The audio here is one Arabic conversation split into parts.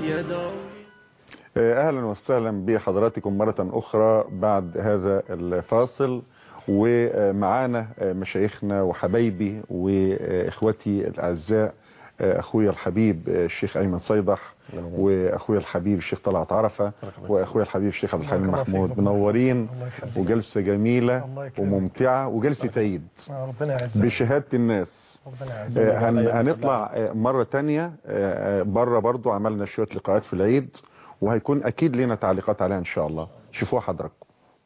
أهلا وسهلا بحضراتكم مرة أخرى بعد هذا الفاصل، ومعانا مشايخنا وحبايبي وإخوتي الأعزاء، أخويا الحبيب الشيخ أيمن صيدح، وأخويا الحبيب الشيخ طلعت عرفة، وأخويا الحبيب الشيخ عبد الحليم محمود. منورين، وجلسة جميلة وممتعة وجلسة عيد بشهادة الناس. هنطلع مرة تانية بره، برضو عملنا شوية لقاءات في العيد، وهيكون أكيد لنا تعليقات عليها إن شاء الله. شوفوها حضراتكم.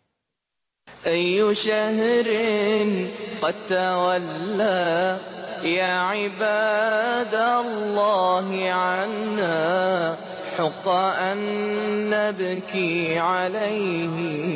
أي شهر قد تولى يا عباد الله عنا، حق أن نبكي عليه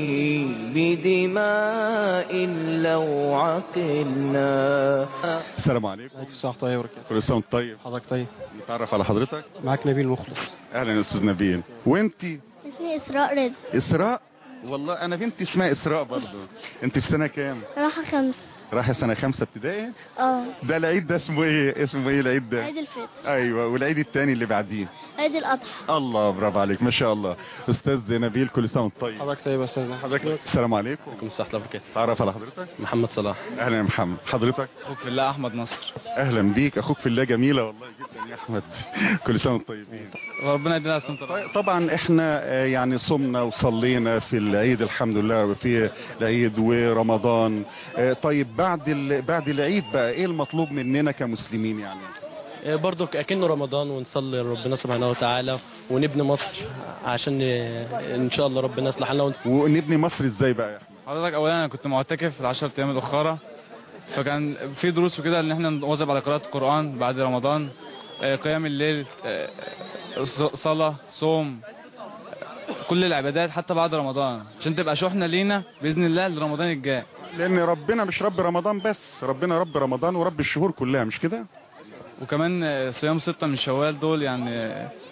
بدماء لو عقلنا. السلام عليكم. السلام عليكم ورحمة الله وبركاته. كل سنة وانت طيب. حضرتك طيب. نتعرف على حضرتك؟ معاك نبيل مخلص. أهلا يا أستاذ نبيل. وانتي؟ اسمي إسراء رضا. إسراء؟ والله أنا بنتي اسمها إسراء برضه. انت في سنة كام؟ رايحة 5. رايحة سنة 5 ابتدائي؟ اه. ده العيد ده اسمه ايه؟ اسمه ايه العيد ده؟ عيد الفطر. ايوه، والعيد الثاني اللي بعديه؟ عيد الأضحى. الله، برافو عليك ما شاء الله. أستاذ نبيل كل سنة وانت طيب. حضرتك طيب يا أستاذ. حضرتك السلام عليكم. وعليكم السلام ورحمة الله وبركاته. تعرف على حضرتك؟ محمد صلاح. أهلا يا محمد. حضرتك؟ أخوك في الله أحمد نصر. أهلا بيك. أخوك في الله جميلة والله جدا يا أحمد. كل سنة وانت طيبين. ربنا يدينا السنة. طبعا احنا يعني صمنا وصلينا في العيد الحمد لله، في العيد ورمضان. طيب بعد العيد بقى ايه المطلوب مننا كمسلمين يعني؟ برضو اكنه رمضان، ونصلي لربنا سبحانه وتعالى ونبني مصر عشان ان شاء الله ربنا يصلح لنا. ونبني مصر ازاي بقى يا احمد؟ حضرتك اولا انا كنت معتكف ال10 ايام الاخرى، فكان في دروس وكده ان احنا نواظب على قراءة القرآن بعد رمضان، قيام الليل، صلاة، صوم، كل العبادات حتى بعد رمضان، عشان تبقى شحنة لينا بإذن الله لرمضان الجاي. لأن ربنا مش رب رمضان بس، ربنا رب رمضان ورب الشهور كلها، مش كده؟ وكمان صيام 6 من شوال دول يعني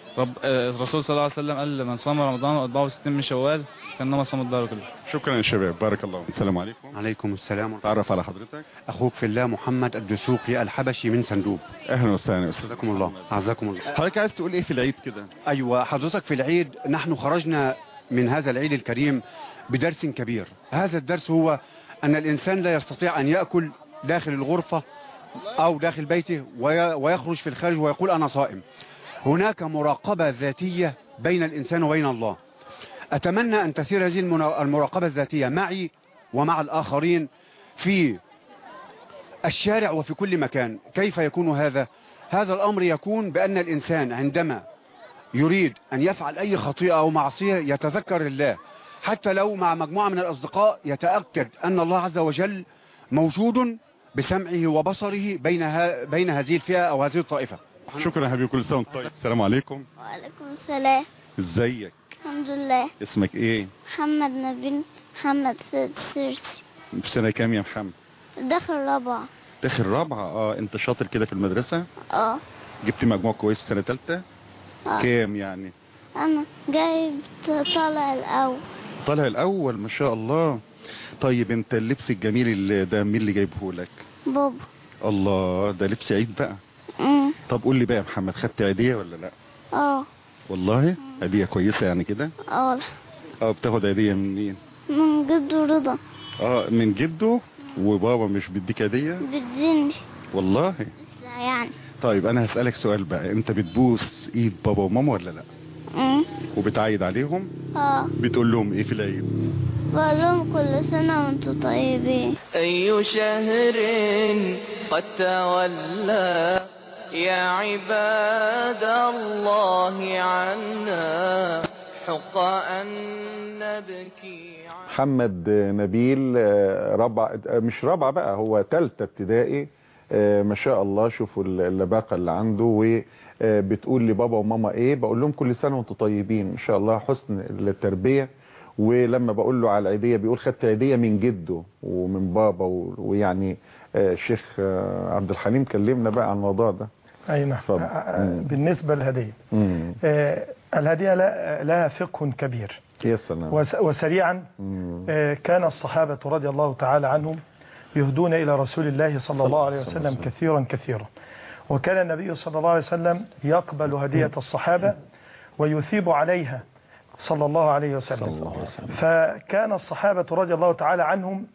الرسول صلى الله عليه وسلم قال من صام رمضان واتبعه 60 من شوال كانما صام الدهر كله. شكرا يا شباب، بارك الله. السلام عليكم. عليكم السلام. تعرف على حضرتك؟ اخوك في الله محمد الدسوقي الحبشي من صندوق. اهلا وسهلا. استاذكم الله. اعزكم الله. حضرتك عايز تقول ايه في العيد كده؟ ايوه حضرتك، في العيد نحن خرجنا من هذا العيد الكريم بدرس كبير. هذا الدرس هو ان الانسان لا يستطيع ان ياكل داخل الغرفه او داخل بيته ويخرج في الخارج ويقول انا صائم. هناك مراقبة ذاتية بين الإنسان وبين الله. أتمنى أن تسير هذه المراقبة الذاتية معي ومع الآخرين في الشارع وفي كل مكان. كيف يكون هذا؟ هذا الأمر يكون بأن الإنسان عندما يريد أن يفعل أي خطيئة أو معصية يتذكر الله، حتى لو مع مجموعة من الأصدقاء يتأكد أن الله عز وجل موجود بسمعه وبصره بين هذه الفئة أو هذه الطائفة. شكرا يا حبيبي، كل سنه وانت طيب. السلام عليكم. وعليكم السلام. ازيك؟ الحمد لله. اسمك ايه؟ محمد نبيل محمد سيرسي. في سنه كام يا محمد؟ داخل رابعة. داخل رابعة. انت شاطر كده في المدرسة؟ جبت مجموع كويس سنة ثالثة؟ كام يعني؟ انا جايب طالع الاول. طالع الاول ما شاء الله. طيب انت اللبس الجميل اللي ده مين اللي جايبه لك؟ بابا. الله، ده لبس عيد بقى. طب قول لي بقى يا محمد، خدت عيدية ولا لا؟ والله عيدية كويسة يعني كده؟ بتاخد عيدية من مين؟ من جده رضا. من جده؟ وبابا مش بيديك عيدية؟ بيديني والله يعني. طيب انا هسألك سؤال بقى، انت بتبوس ايد بابا وماما ولا لا؟ وبتعيد عليهم؟ بتقول لهم ايه في العيد؟ بقول لهم كل سنة وانتم طيبين. أي شهر قد تولى يا عباد الله عنا، حق أن نبكي. محمد نبيل مش رابعة بقى، هو ثالثة ابتدائي. ما شاء الله. شوفوا اللباقة اللي عنده. وبتقول لبابا وماما ايه؟ بقول لهم كل سنة وانتم طيبين. ما شاء الله حسن التربية. ولما بقول له على العيدية بيقول خدت عيدية من جده ومن بابا. ويعني الشيخ عبد الحليم كلمنا بقى عن الموضوع ده. اي نعم. بالنسبة للهدية، الهدية لها فقه كبير. يا سلام. وسريعا كان الصحابة رضي الله تعالى عنهم يهدون إلى رسول الله صلى الله عليه وسلم كثيرا كثيرا. وكان النبي صلى الله عليه وسلم يقبل هدية الصحابة ويثيب عليها صلى الله عليه وسلم. فكان الصحابة رضي الله تعالى عنهم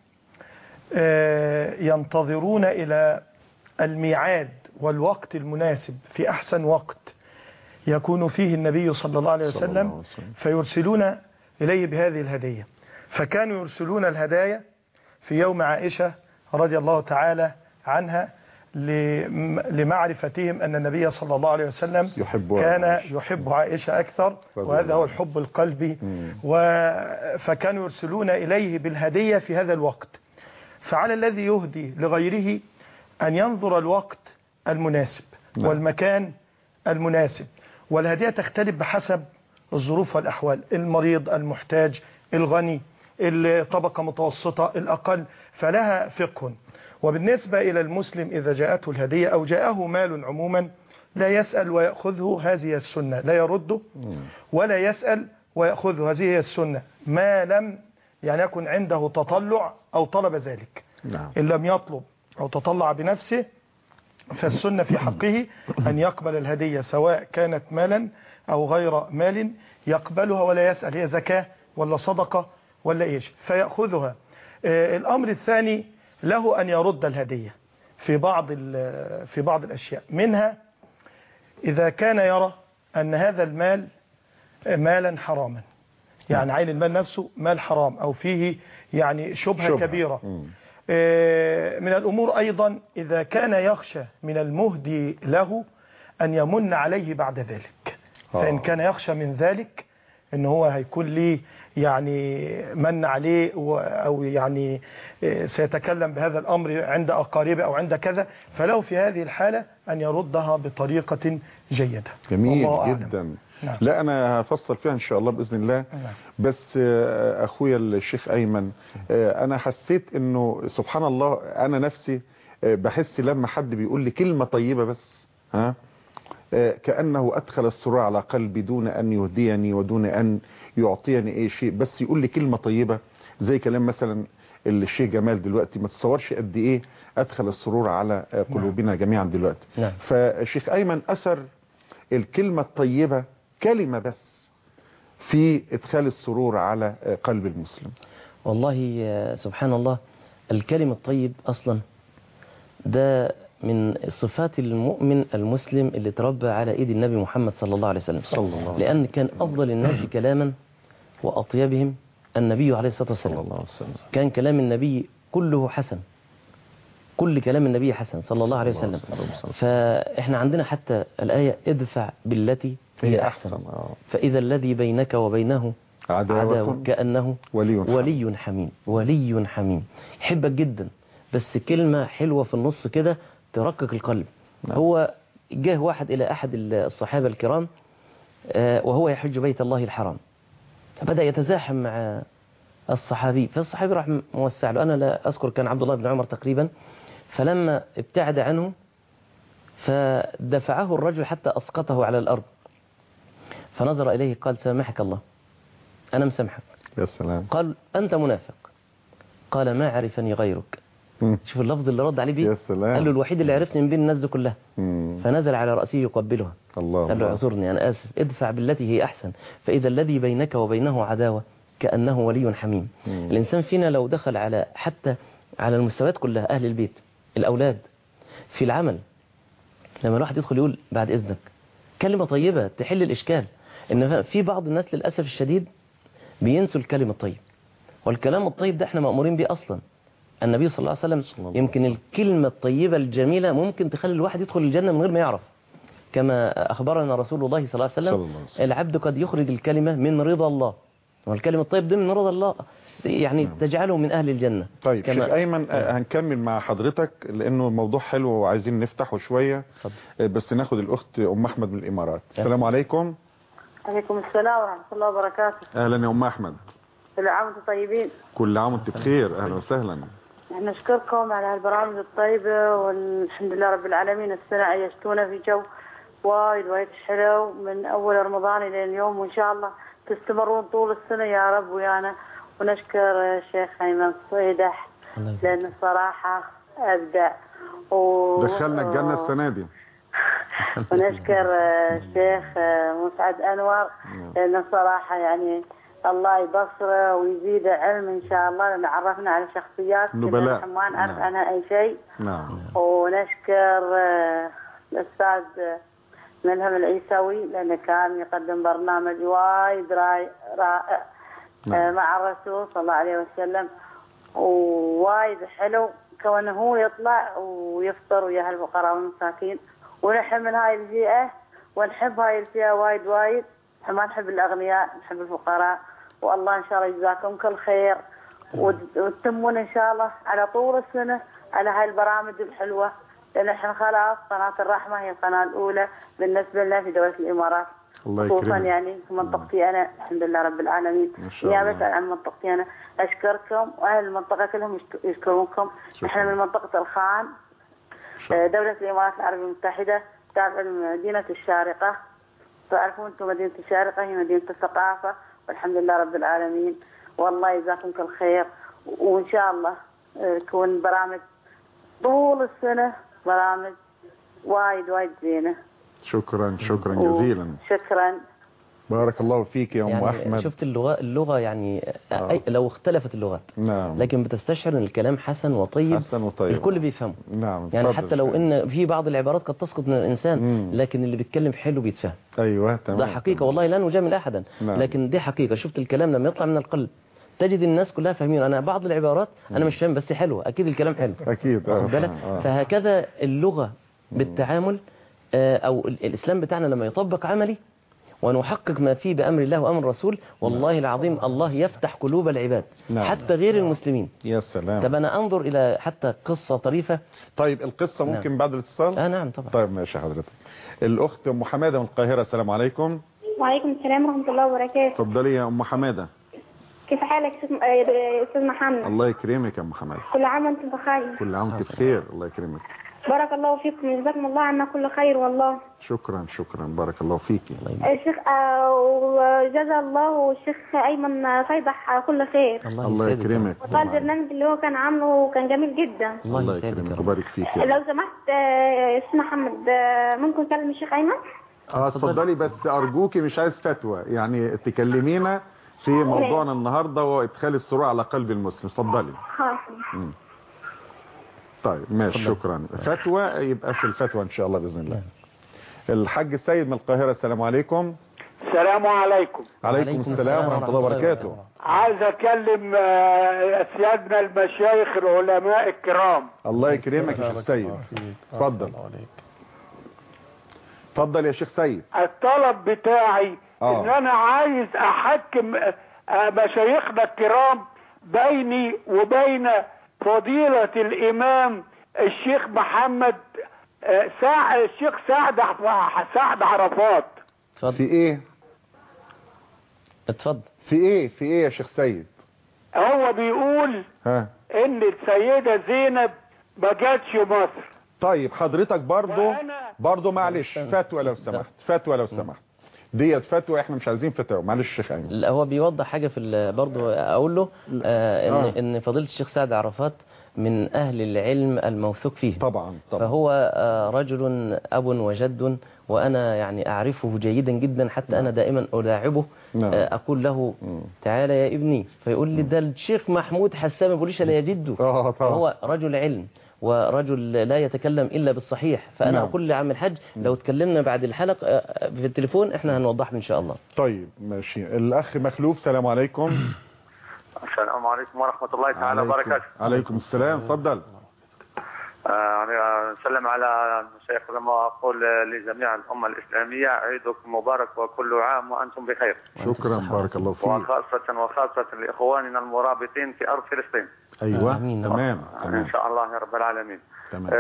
ينتظرون إلى الميعاد والوقت المناسب في أحسن وقت يكون فيه النبي صلى الله عليه وسلم، فيرسلون إليه بهذه الهدية. فكانوا يرسلون الهدايا في يوم عائشة رضي الله تعالى عنها لمعرفتهم أن النبي صلى الله عليه وسلم كان يحب عائشة أكثر، وهذا هو الحب القلبي. فكانوا يرسلون إليه بالهدية في هذا الوقت. فعلى الذي يهدي لغيره أن ينظر الوقت المناسب والمكان المناسب، والهدية تختلف بحسب الظروف والأحوال، المريض، المحتاج، الغني، الطبقة متوسطة، الأقل، فلها فقه. وبالنسبة إلى المسلم إذا جاءته الهدية أو جاءه مال عموما لا يسأل ويأخذه، هذه السنة، لا يرده ولا يسأل ويأخذه، هذه هي السنة، ما لم يعني يكن عنده تطلع أو طلب ذلك. إن لم يطلب أو تطلع بنفسه فالسنة في حقه أن يقبل الهدية سواء كانت مالا أو غير مال، يقبلها ولا يسأل هي زكاة ولا صدقة ولا إيش، فيأخذها. الأمر الثاني له أن يرد الهدية في بعض الأشياء، منها إذا كان يرى أن هذا المال مالا حراما، يعني عين المال نفسه مال حرام أو فيه يعني شبهة كبيرة. من الأمور أيضا إذا كان يخشى من المهدي له أن يمن عليه بعد ذلك، فإن كان يخشى من ذلك إن هو هيكون ليه يعني من عليه أو يعني سيتكلم بهذا الأمر عند أقاربه أو عند كذا، فله في هذه الحالة أن يردها بطريقة جيدة. جميل جدا. نعم. لا أنا هفصل فيها إن شاء الله بإذن الله. نعم. بس أخويا الشيخ أيمن، أنا حسيت إنه سبحان الله أنا نفسي بحس لما حد بيقول لي كلمة طيبة بس كأنه أدخل السرور على قلبي دون أن يهديني ودون أن يعطيني أي شيء، بس يقول لي كلمة طيبة زي كلام مثلا الشيخ جمال دلوقتي، ما تتصورش قد إيه أدخل السرور على قلوبنا جميعا دلوقتي. نعم. فالشيخ أيمن أثر الكلمة الطيبة كلمة بس في إدخال السرور على قلب المسلم. والله سبحان الله، الكلمة الطيب أصلا ده من صفات المؤمن المسلم اللي تربى على ايد النبي محمد صلى الله عليه وسلم، لأن كان أفضل الناس كلاما وأطيبهم النبي عليه الصلاة والسلام. كان كلام النبي كله حسن، كل كلام النبي حسن صلى الله عليه وسلم. فإحنا عندنا حتى الآية ادفع بالتي هي أحسن فإذا الذي بينك وبينه عداوة كأنه ولي حميم. ولي حميم يحبك جدا، بس كلمة حلوة في النص كده ترقق القلب. هو جاه واحد إلى أحد الصحابة الكرام وهو يحج بيت الله الحرام، فبدأ يتزاحم مع الصحابي، فالصحابي راح موسع له، أنا لا أذكر كان عبد الله بن عمر تقريبا، فلما ابتعد عنه فدفعه الرجل حتى أسقطه على الأرض، فنظر إليه قال سامحك الله، أنا مسامحك. يا سلام. قال أنت منافق، قال ما عرفني غيرك. شوف اللفظ اللي رد عليه بيه. يا سلام. قال له الوحيد اللي عرفني من بين الناس دي كلها. فنزل على رأسه يقبلها. قال له اعذرني أنا آسف، ادفع بالتي هي أحسن فإذا الذي بينك وبينه عداوة كأنه ولي حميم. الإنسان فينا لو دخل على حتى على المستويات كلها، أهل البيت، الأولاد، في العمل، لما الواحد يدخل يقول بعد إذنك كلمة طيبة تحل الإشكال. إن في بعض الناس للأسف الشديد بينسوا الكلمة الطيب، والكلام الطيب ده احنا مأمورين بيه أصلا. النبي صلى الله عليه وسلم يمكن الكلمة الطيبة الجميلة ممكن تخلي الواحد يدخل الجنة من غير ما يعرف، كما أخبرنا رسول الله صلى الله عليه وسلم العبد قد يخرج الكلمة من رضا الله، والكلمة الطيب دي من رضا الله يعني تجعله من أهل الجنة. طيب شيخ أيمن هنكمل مع حضرتك لأنه الموضوع حلو وعايزين نفتحه شوية، بس ناخد الأخت أم أحمد من الإمارات. السلام عليكم. عليكم السلام ورحمة الله وبركاته. أهلا يا أم أحمد. كل عام وانتم طيبين. كل عام وانتم بخير. أهلا وسهلا. احنا نشكركم على هالبرامج الطيبة، والحمد لله رب العالمين. السنة عيشتونا في جو وايد حلو من أول رمضان إلى اليوم، وإن شاء الله تستمرون طول السنة يا رب ويانا. ونشكر الشيخ أيمن صيدح لأن الصراحة أبدع دخلنا الجنة السنة دي. ونشكر الشيخ مسعد أنور لأنه صراحة يعني الله يبصره ويزيد علم إن شاء الله، لأن عرفنا على شخصيات نبلاء ما نعرف عنها أي شيء. نعم. ونشكر الأستاذ ملهم العيسوي لأنه كان يقدم برنامج وايد رائع مع الرسول صلى الله عليه وسلم، ووايد حلو كونه هو يطلع ويفطر ويا الفقراء والمساكين. ونحن من هاي الفئة ونحب هاي الفئة وايد. نحن ما نحب الأغنياء، نحب الفقراء. والله إن شاء الله يجزاكم كل خير وتتمون إن شاء الله على طول السنة على هاي البرامج الحلوة، لأن احنا خلاص قناة الرحمة هي القناة الأولى بالنسبة لنا في دولة الإمارات، خصوصا يعني في منطقتي أنا الحمد لله رب العالمين. نيابة عن منطقتي أنا أشكركم، وأهل المنطقة كلهم يشكرونكم. احنا من منطقة الخان، دولة الإمارات العربية المتحدة، تابعة لمدينة الشارقة. تعرفون أنتم مدينة الشارقة هي مدينة الثقافة، والحمد لله رب العالمين. والله يجزاكم كل خير، وإن شاء الله تكون برامج طول السنة برامج وايد زينة. شكرا جزيلا. شكرا. بارك الله فيك يا يعني أحمد. شفت اللغة يعني لو اختلفت اللغات نعم، لكن بتستشعر ان الكلام حسن وطيب الكل بيفهمه. نعم. يعني حتى لو ان في بعض العبارات قد تسقط من الانسان لكن اللي بيتكلم حلو بيتفهم. ايوه تمام. ده حقيقة والله لا نجامل احدا. نعم. لكن دي حقيقة. شفت الكلام لما يطلع من القلب تجد الناس كلها فاهمين. انا بعض العبارات انا مش فاهم بس حلوه، اكيد الكلام حلو. اكيد. فهكذا اللغة بالتعامل او الاسلام بتاعنا لما يطبق عملي ونحقق ما فيه بأمر الله وأمر الرسول، والله العظيم الله يفتح قلوب العباد. نعم. حتى غير المسلمين. يا سلام. طب أنا أنظر إلى حتى قصة طريفة. طيب القصة ممكن بعد الاتصال؟ نعم طبعا. طيب ماشي حضرتك. الأخت أم حمادة من القاهرة، السلام عليكم. وعليكم السلام ورحمة الله وبركاته. اتفضلي يا أم حمادة. كيف حالك أستاذ محمد؟ الله يكرمك يا أم حمادة. كل عام وأنتم بخير. كل عام وأنتم بخير، الله يكرمك. بارك الله فيكم، جزاكم الله عنا كل خير والله. شكرا بارك الله فيكي. الشيخ وجزا الله الشيخ أيمن صيدح كل خير. الله يكرمك. وقال البرنامج اللي هو كان عامله كان جميل جدا. الله يكرمك ويبارك فيك. لو سمحت استاذ محمد ممكن اكلم الشيخ أيمن؟ اتفضلي، بس أرجوكي مش عايز فتوى، يعني تكلمينا في موضوعنا النهارده وادخال السرور على قلب المسلم. اتفضلي. طيب ماشي. شكرا. فتوى يبقى في الفتوى ان شاء الله باذن الله. الحاج السيد من القاهره، السلام عليكم. السلام عليكم. عليكم السلام ورحمه الله وبركاته. عايز اكلم سيادنا المشايخ العلماء الكرام. الله يكرمك يا شيخ سيد. اتفضل. اتفضل يا شيخ سيد. الطلب بتاعي ان انا عايز احكم مشايخنا الكرام بيني وبين فضيلة الإمام الشيخ محمد الشيخ سعد عرفات. في إيه؟ اتفضل. في إيه يا شيخ سيد؟ هو بيقول إن السيدة زينب ما جاتش مصر. طيب حضرتك برضو معلش فتوى لو سمحت. ديت فتوى، احنا مش عايزين فتوى. معلش الشيخ ايمن. لا هو بيوضح حاجه في برضه اقول له ان فضيله الشيخ سعد عرفات من اهل العلم الموثوق فيه. طبعا. فهو رجل اب وجد، وانا يعني اعرفه جيدا جدا، حتى انا دائما الاعبه. اقول له تعالى يا ابني، فيقول لي ده الشيخ محمود حسان، ما بيقوليش انا يا جده. هو رجل علم ورجل لا يتكلم إلا بالصحيح. فأنا أقول لعم الحج لو تكلمنا بعد الحلقة في التليفون احنا هنوضح إن شاء الله. طيب ماشي. الأخ مخلوف، السلام عليكم. السلام عليكم ورحمة الله تعالى وبركاته. عليكم السلام. اتفضل. نسلم على الشيخ لما أقول لجميع الأمة الإسلامية عيدكم مبارك وكل عام وأنتم بخير. شكرا بارك الله فيك. وخاصة لإخواننا المرابطين في أرض فلسطين. أيوة. تمام. إن شاء الله يا رب العالمين. تمام.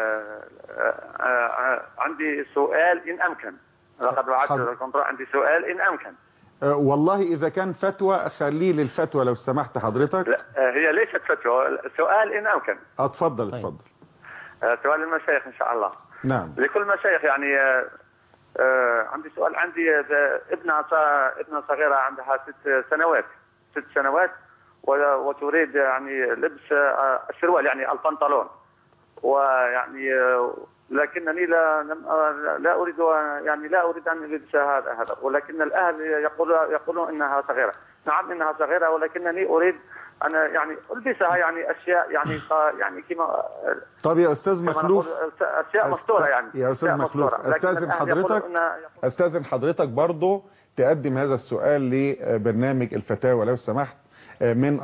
عندي سؤال إن أمكن. لقد وعدت الكنترول، عندي سؤال إن أمكن. والله إذا كان فتوى خليه للفتوى لو سمحت حضرتك. لا هي ليست فتوى، سؤال إن أمكن. اتفضل. سؤال للمشايخ إن شاء الله. نعم. لكل مشايخ يعني عندي سؤال. عندي ابنة صغيرة عندها 6 سنوات وتريد يعني لبس السروال، يعني البنطلون، ويعني لكنني لا أريد يعني لا أريد أن ألبس هذا، ولكن الأهل يقولون إنها صغيرة. نعم إنها صغيرة، ولكنني أريد أنا يعني ألبسها يعني أشياء يعني كما. طب يا أستاذ مخلوف، أشياء مستورة يعني. يا أستاذ مخلوف، أستاذن حضرتك برضو تقدم هذا السؤال لبرنامج الفتاوى لو سمحت من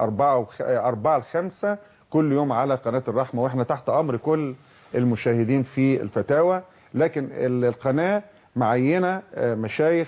4 ل 5 كل يوم على قناة الرحمة، وإحنا تحت أمر كل المشاهدين في الفتاوى. لكن القناة معينة مشايخ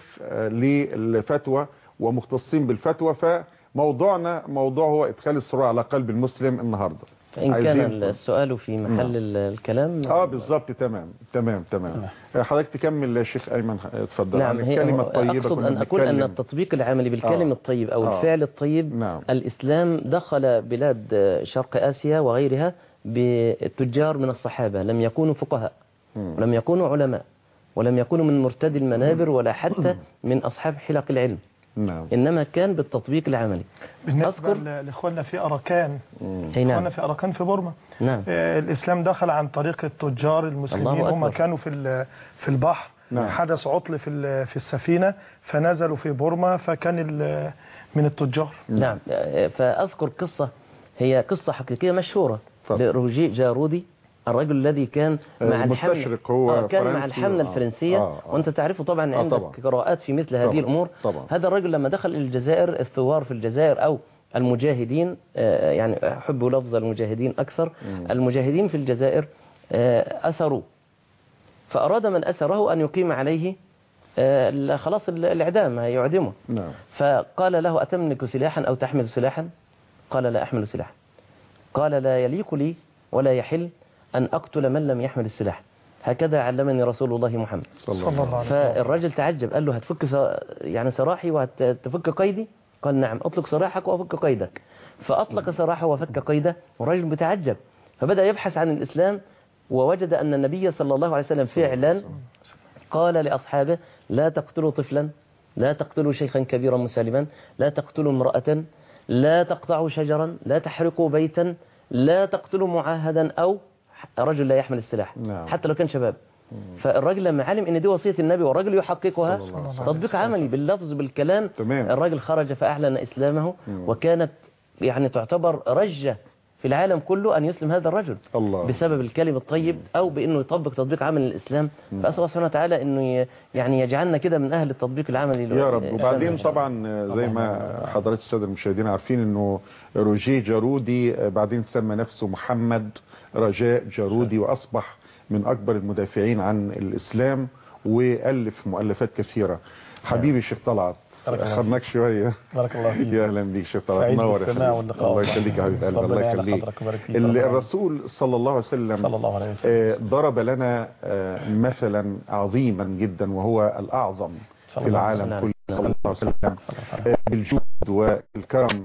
للفتوى ومختصين بالفتوى، فموضوعنا موضوع هو إدخال السرور على قلب المسلم النهاردة. إن كان السؤال في محل الكلام بالظبط. تمام. حضرتك تكمل يا شيخ أيمن، اتفضل. نعم، الكلمة الطيبة. أقصد أن أقول أن التطبيق العملي بالكلم الطيب أو الفعل الطيب. نعم. الإسلام دخل بلاد شرق آسيا وغيرها بالتجار من الصحابة، لم يكونوا فقهاء ولم يكونوا علماء ولم يكونوا من مرتدي المنابر ولا حتى من أصحاب حلق العلم. نعم. إنما كان بالتطبيق العملي. بالنسبة لإخواننا في أراكان، إخواننا في أراكان في بورما، نعم. الإسلام دخل عن طريق التجار المسلمين. هم كانوا في البحر. نعم. حدث عطل في السفينة فنزلوا في بورما، فكان من التجار. نعم. فأذكر قصة هي قصة حقيقية مشهورة لروجي جارودي، الرجل الذي كان مع الحملة كان مع الحملة الفرنسية. وانت تعرفه طبعا، عندك قراءات في مثل هذه الأمور. هذا الرجل لما دخل الجزائر، الثوار في الجزائر أو المجاهدين، يعني أحب لفظ المجاهدين أكثر، المجاهدين في الجزائر أسروه، فأراد من أسره أن يقيم عليه خلاص الإعدام، يعدمه. فقال له: أتملك سلاحا أو تحمل سلاحا؟ قال: لا أحمل سلاحا. قال: لا يليق لي ولا يحل أن أقتل من لم يحمل السلاح، هكذا علمني رسول الله محمد صلى الله عليه وسلم. فالرجل تعجب، قال له: هتفك يعني سراحي وهتفك قيدي؟ قال: نعم، أطلق سراحك وأفك قيدك. فأطلق سراحه وفك قيده، والرجل متعجب، فبدأ يبحث عن الإسلام، ووجد أن النبي صلى الله عليه وسلم فعلا قال لأصحابه: لا تقتلوا طفلا، لا تقتلوا شيخا كبيرا مسالما، لا تقتلوا امرأة، لا تقطعوا شجرا، لا تحرقوا بيتا، لا تقتلوا معاهدا أو رجل لا يحمل السلاح. نعم. حتى لو كان شباب. فالراجل لما علم ان دي وصية النبي والراجل يحققها تطبيق عملي باللفظ بالكلام، الراجل خرج فأعلن إسلامه. وكانت يعني تعتبر رجة في العالم كله أن يسلم هذا الرجل بسبب الكلم الطيب أو بأنه يطبق تطبيق عملي للإسلام. فأسأل الله سبحانه وتعالى أنه يعني يجعلنا كده من أهل التطبيق العملي يا رب. وبعدين طبعا زي ما حضرات السادة المشاهدين عارفين أنه روجي جارودي بعدين سمى نفسه محمد رجاء جارودي، وأصبح من أكبر المدافعين عن الإسلام، وألف مؤلفات كثيرة. حبيبي شيخ طلعت، أخذناك شوية. بارك الله فيك. يا أهلا بيك شيخ طلعت، نور يا حبيبي. الله يخليك يا حبيب قلبي، الله يخليك. الرسول صلى الله عليه وسلم ضرب لنا مثلا عظيما جدا، وهو الأعظم في العالم كله صلى الله عليه وسلم، بالجود والكرم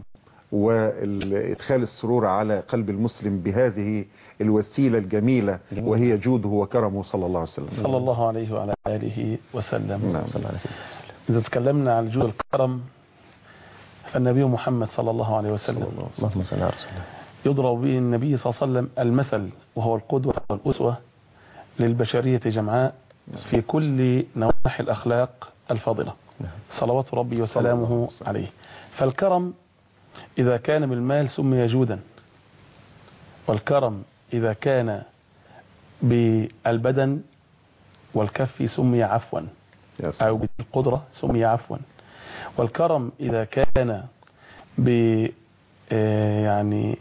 وإدخال السرور على قلب المسلم بهذه الوسيلة الجميلة، وهي جوده وكرمه صلى الله عليه وسلم. صلى الله عليه وعلى آله وسلم. نعم. إذا تكلمنا عن الجود والكرم، فالنبي محمد صلى الله عليه وسلم اللهم صل على رسول الله يضرب به النبي صلى الله عليه وسلم المثل، وهو القدوة والأسوة للبشرية جمعاء في كل نواحي الأخلاق الفاضلة صلوات ربي وسلامه عليه. فالكرم إذا كان بالمال سمي جودا، والكرم إذا كان بالبدن والكف سمي عفوا، أو بالقدرة سمي عفوا. والكرم إذا كان يعني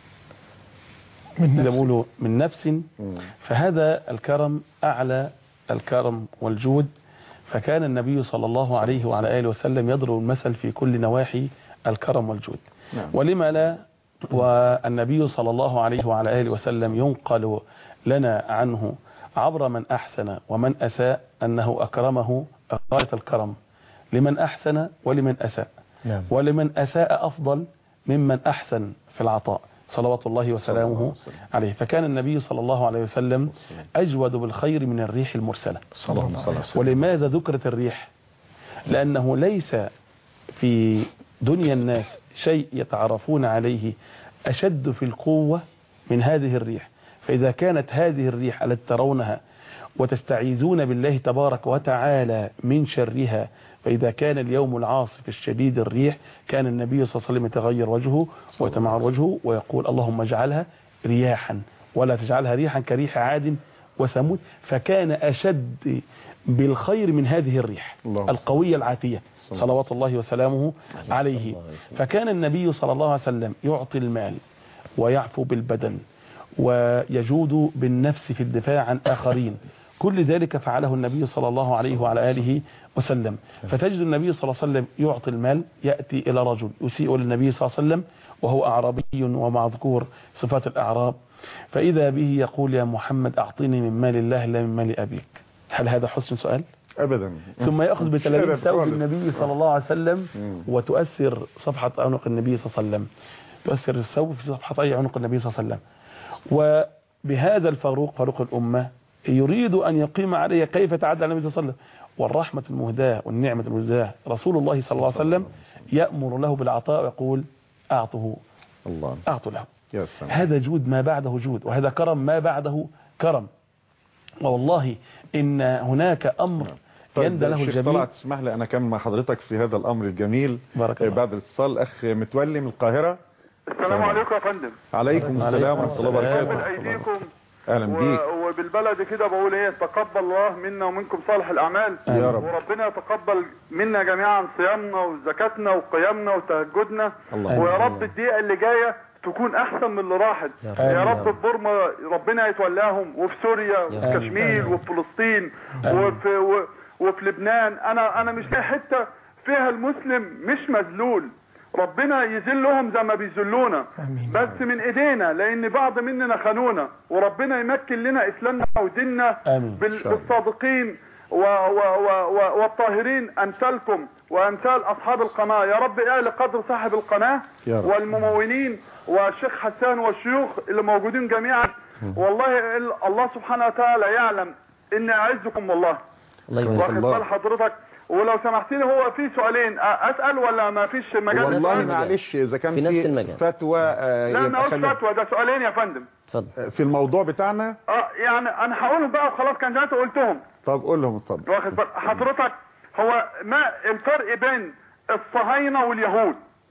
من نفس، فهذا الكرم أعلى الكرم والجود. فكان النبي صلى الله عليه وعلى آله وسلم يضرب المثل في كل نواحي الكرم والجود. ولما لا، والنبي صلى الله عليه وعلى آله وسلم ينقل لنا عنه عبر من أحسن ومن أساء أنه أكرمه غاية الكرم لمن أحسن ولمن أساء. ولمن أساء أفضل ممن أحسن في العطاء صلوات الله وسلامه عليه. فكان النبي صلى الله عليه وسلم أجود بالخير من الريح المرسلة. ولماذا ذكرت الريح؟ لأنه ليس في دنيا الناس شيء يتعرفون عليه أشد في القوة من هذه الريح. فإذا كانت هذه الريح التي ترونها وتستعيذون بالله تبارك وتعالى من شرها. فإذا كان اليوم العاصف الشديد الريح كان النبي صلى الله عليه وسلم يتغير وجهه ويتمعر وجهه ويقول اللهم اجعلها رياحا ولا تجعلها ريحا كريح عاد وثمود. فكان أشد بالخير من هذه الريح القوية العاتية صلوات الله وسلامه عليه. فكان النبي صلى الله عليه وسلم يعطي المال ويعفو بالبدن ويجود بالنفس في الدفاع عن آخرين. كل ذلك فعله النبي صلى الله عليه وعلى آله وسلم. فتجد النبي صلى الله عليه وسلم يعطي المال، يأتي إلى رجل يسيء للنبي صلى الله عليه وسلم وهو أعرابي ومذكور صفات الأعراب، فإذا به يقول يا محمد أعطيني من مال الله لا من مال أبيك. هل هذا حسن سؤال؟ أبدا. ثم يأخذ بتلاميذ ثوب النبي صلى الله عليه وسلم وتؤثر صفحة عنق النبي صلى الله عليه وسلم، تؤثر الثوب في صفحة عنق النبي صلى الله عليه وسلم. وبهذا الفاروق فاروق الأمة يريد أن يقيم عليه كيف تعدى النبي صلى الله عليه وسلم. والرحمة المهداة والنعمة المهداة رسول الله صلى الله عليه وسلم يأمر له بالعطاء ويقول أعطه الله، أعطوا له. هذا جود ما بعده جود، وهذا كرم ما بعده كرم. والله إن هناك أمر يندى له الجميع. طلعت تسمح لي أنا كان مع حضرتك في هذا الأمر الجميل بعد الاتصال. أخ متولي من القاهرة. السلام عليكم يا فندم. عليكم السلام ورحمة الله وبركاته. أيديكم. اهلا بيك. وبالبلد كده بقول ايه، تقبل الله منا ومنكم صالح الاعمال يا رب. وربنا يتقبل منا جميعا صيامنا وزكاتنا وقيامنا وتهجدنا، ويا رب الدقيقه اللي جايه تكون احسن من اللي راحت يا رب. بورما ربنا يتولاهم، وفي سوريا وفي كشمير وفي فلسطين وفي لبنان. انا مش لاقي حته فيها المسلم مش مذلول. ربنا يذلهم زي ما بيذلونا بس من ايدينا، لان بعض مننا خانونا، وربنا يمكن لنا اسلامنا وديننا بالصادقين والطاهرين امثالكم وامثال اصحاب القناه. يا رب اعلى قدر صاحب القناه والممولين والشيخ حسان والشيوخ اللي موجودين جميعا. والله الله سبحانه وتعالى يعلم اني اعزكم والله. واخد بال حضرتك؟ ولو سمحتني هو في سؤالين اسال ولا ما فيش مجال؟ والله معلش اذا كان في فتوى لا ما هوش فتوى، ده سؤالين يا فندم. اتفضل. في الموضوع بتاعنا يعني انا هقولهم بقى وخلاص، كان انت قلتهم. طب قولهم اتفضل. واخد بال حضرتك؟ هو ما الفرق بين الصهاينه واليهود؟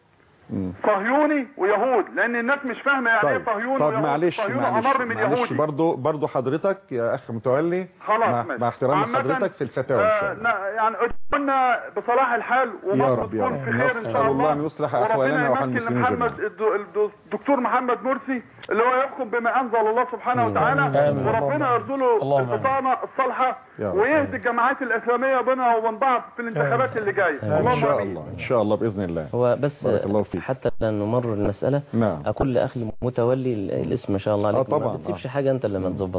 صهيوني ويهود، لان الناس مش فاهمه يعني ايه صهيون ويهود. طب معلش معلش برضو حضرتك يا اخ متولي خلاص مع احترام حضرتك في الفتاوى ان شاء الله. يعني قلنا بصلاح الحال ومصر تكون في خير ان شاء الله. ان يصلح احوالنا وحال المسلمين محمد الدكتور محمد مرسي اللي هو يحكم بما انزل الله سبحانه وتعالى، وربنا يرزقه البطانه الصالحه ويهدي الجماعات الاسلاميه بينها وبين بعض في الانتخابات اللي جايه. ان شاء الله ان شاء الله باذن الله. هو بس حتى لا نمر المسألة أقول لأخي متولي الاسم ما شاء الله عليك طبعا ما بتسيبش حاجة أنت لما تظبط.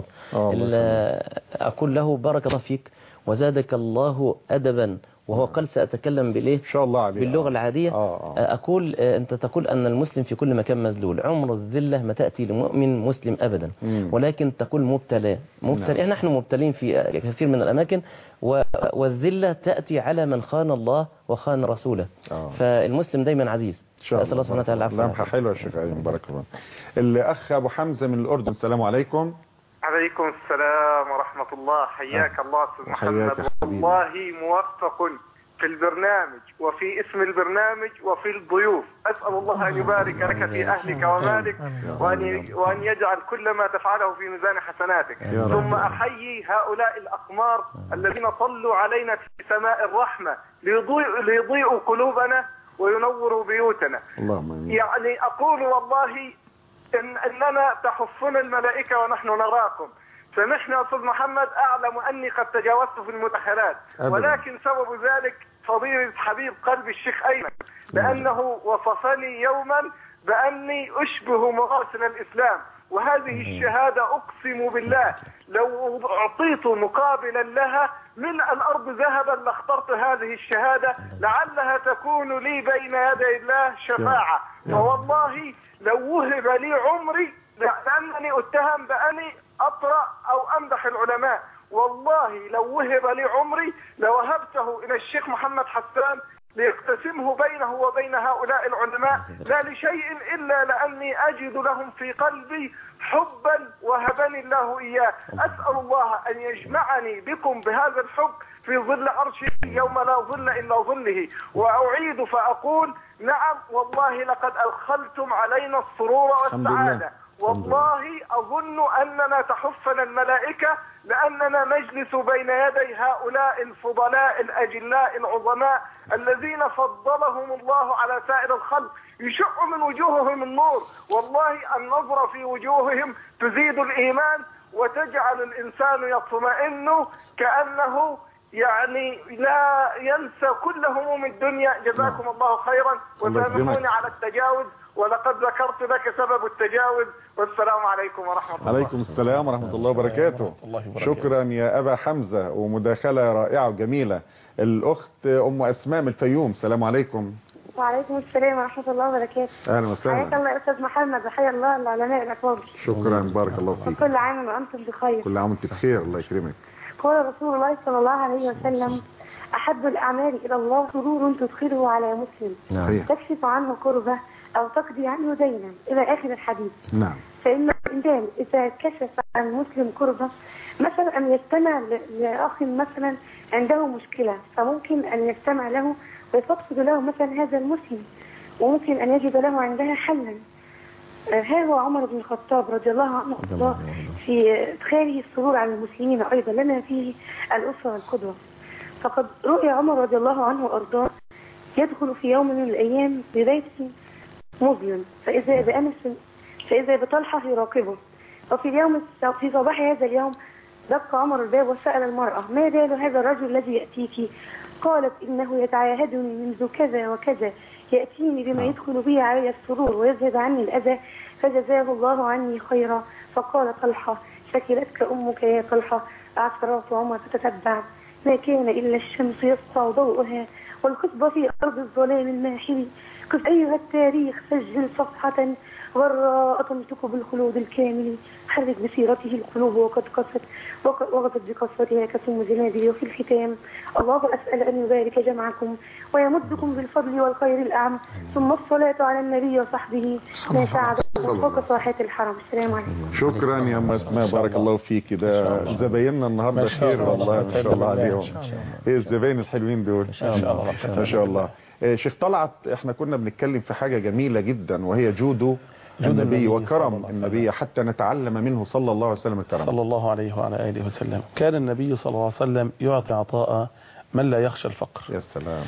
أقول له بارك الله فيك وزادك الله أدبا، وهو قال سأتكلم بالإيه؟ إن شاء الله عليه باللغة العادية. أقول أنت تقول أن المسلم في كل مكان مذلول، عمر الذلة ما تأتي لمؤمن مسلم أبدا، ولكن تقول مبتلى. نحن مبتلين في كثير من الأماكن، والذلة تأتي على من خان الله وخان رسوله. فالمسلم دايما عزيز. أسأل الله سبحانه وتعالى. لمحة حلوة يا شيخ علي، بارك الله. الأخ أبو حمزة من الأردن. السلام عليكم. عليكم السلام ورحمة الله. حياك الله أستاذ محمد، والله موفق في البرنامج وفي اسم البرنامج وفي الضيوف. أسأل الله أن يبارك لك في أهلك ومالك، وأن يجعل كل ما تفعله في ميزان حسناتك. ثم أحيي هؤلاء الأقمار الذين صلوا علينا في سماء الرحمة ليضيئوا قلوبنا وينوروا بيوتنا. يعني أقول والله إننا تحفنا الملائكة ونحن نراكم. فنحن يا أستاذ محمد أعلم أني قد تجاوزت في المداخلات، ولكن سبب ذلك فضيلة حبيب قلبي الشيخ أيمن، لأنه وصفني يوما بأني أشبه مراسل الإسلام، وهذه الشهادة أقسم بالله لو أعطيت مقابلا لها ملء الأرض ذهبا لاخترت هذه الشهادة، لعلها تكون لي بين يدي الله شفاعة. فوالله لو وهب لي عمري، لأنني أتهم بأني أطرأ أو أمدح العلماء، والله لو وهب لي عمري لوهبته إلى الشيخ محمد حسان ليقتسمه بينه وبين هؤلاء العلماء، لا لشيء إلا لأني أجد لهم في قلبي حبا وهبني الله إياه. أسأل الله أن يجمعني بكم بهذا الحب في ظل عرشه يوم لا ظل إلا ظله. وأعيد فأقول نعم والله لقد أدخلتم علينا السرور والسعادة، والله أظن أننا تحفنا الملائكة لأننا نجلس بين يدي هؤلاء الفضلاء الأجلاء العظماء الذين فضلهم الله على سائر الخلق، يشع من وجوههم النور، والله النظرة في وجوههم تزيد الإيمان وتجعل الإنسان يطمئن كأنه يعني لا ينسى كل هموم الدنيا. جزاكم الله خيرا وسامحوني على التجاوز، ولقد ذكرت لك سبب التجاوز، والسلام عليكم ورحمة الله. عليكم السلام ورحمة الله وبركاته. شكرا يا أبا حمزة، ومداخلة رائعة وجميلة. الأخت أم أسماء من الفيوم، السلام عليكم. وعليكم السلام ورحمة الله وبركاته. أهلا وسهلا. حياك الله يا أستاذ محمد، وحيا الله العلماء الأفاضل. شكرا، بارك الله فيك. وكل عام وأنتم بخير. كل عام وأنت بخير، الله يكرمك. قال رسول الله صلى الله عليه وسلم: أحب الأعمال إلى الله سرور تدخله على مسلم تكشف عنه كربة أو تقضي عنه دينا، إلى آخر الحديث. نعم. فإن الإنسان إذا كشف عن مسلم كربة، مثلا أن يستمع لأخ مثلا عنده مشكلة، فممكن أن يستمع له ويفضفض له مثلا هذا المسلم، وممكن أن يجد له عندها حلا. ها هو عمر بن الخطاب رضي الله عنه وارضاه في إدخاله السرور على المسلمين أيضا لنا فيه الأسوة والقدوة. فقد رؤي عمر رضي الله عنه وارضاه يدخل في يوم من الأيام ببيت مظلم، فإذا بطلحة يراقبه. في صباح هذا اليوم دق عمر الباب وسأل المرأة: ما بال هذا الرجل الذي يأتيك؟ قالت: إنه يتعاهدني منذ كذا وكذا، يأتيني بما يدخل به علي السرور ويذهب عني الأذى، فجزاه الله عني خيرا. فقال طلحة: شكلتك أمك يا طلحة. أعثرت عمر فتتبع، ما كان إلا الشمس يسطع ضوءها والخطبة في أرض الظلام الماحل. قف أيها التاريخ سجل صفحة غراء تمسك بالخلود الكامل، حرك بسيرته القلوب وقد قست وغطت بقسوتها كسم زنابل. وفي الختام الله أسأل أن يبارك جمعكم ويمدكم بالفضل والخير الأعم، ثم الصلاة على النبي وصحبه ما ساعد فوق ساحات الحرم. السلام عليكم. شكرا يا أم أسماء، بارك الله فيك. ده زبايننا النهارده خير والله، ما شاء الله عليهم. ايه الزباين الحلوين دول، ما شاء الله. شيخ طلعت، احنا كنا بنتكلم في حاجة جميلة جدا، وهي جود النبي وكرم النبي، حتى نتعلم منه صلى الله عليه وسلم الكرم. صلى الله عليه وعلى آله وسلم. كان النبي صلى الله عليه وسلم يعطي عطاء من لا يخشى الفقر. يا سلام.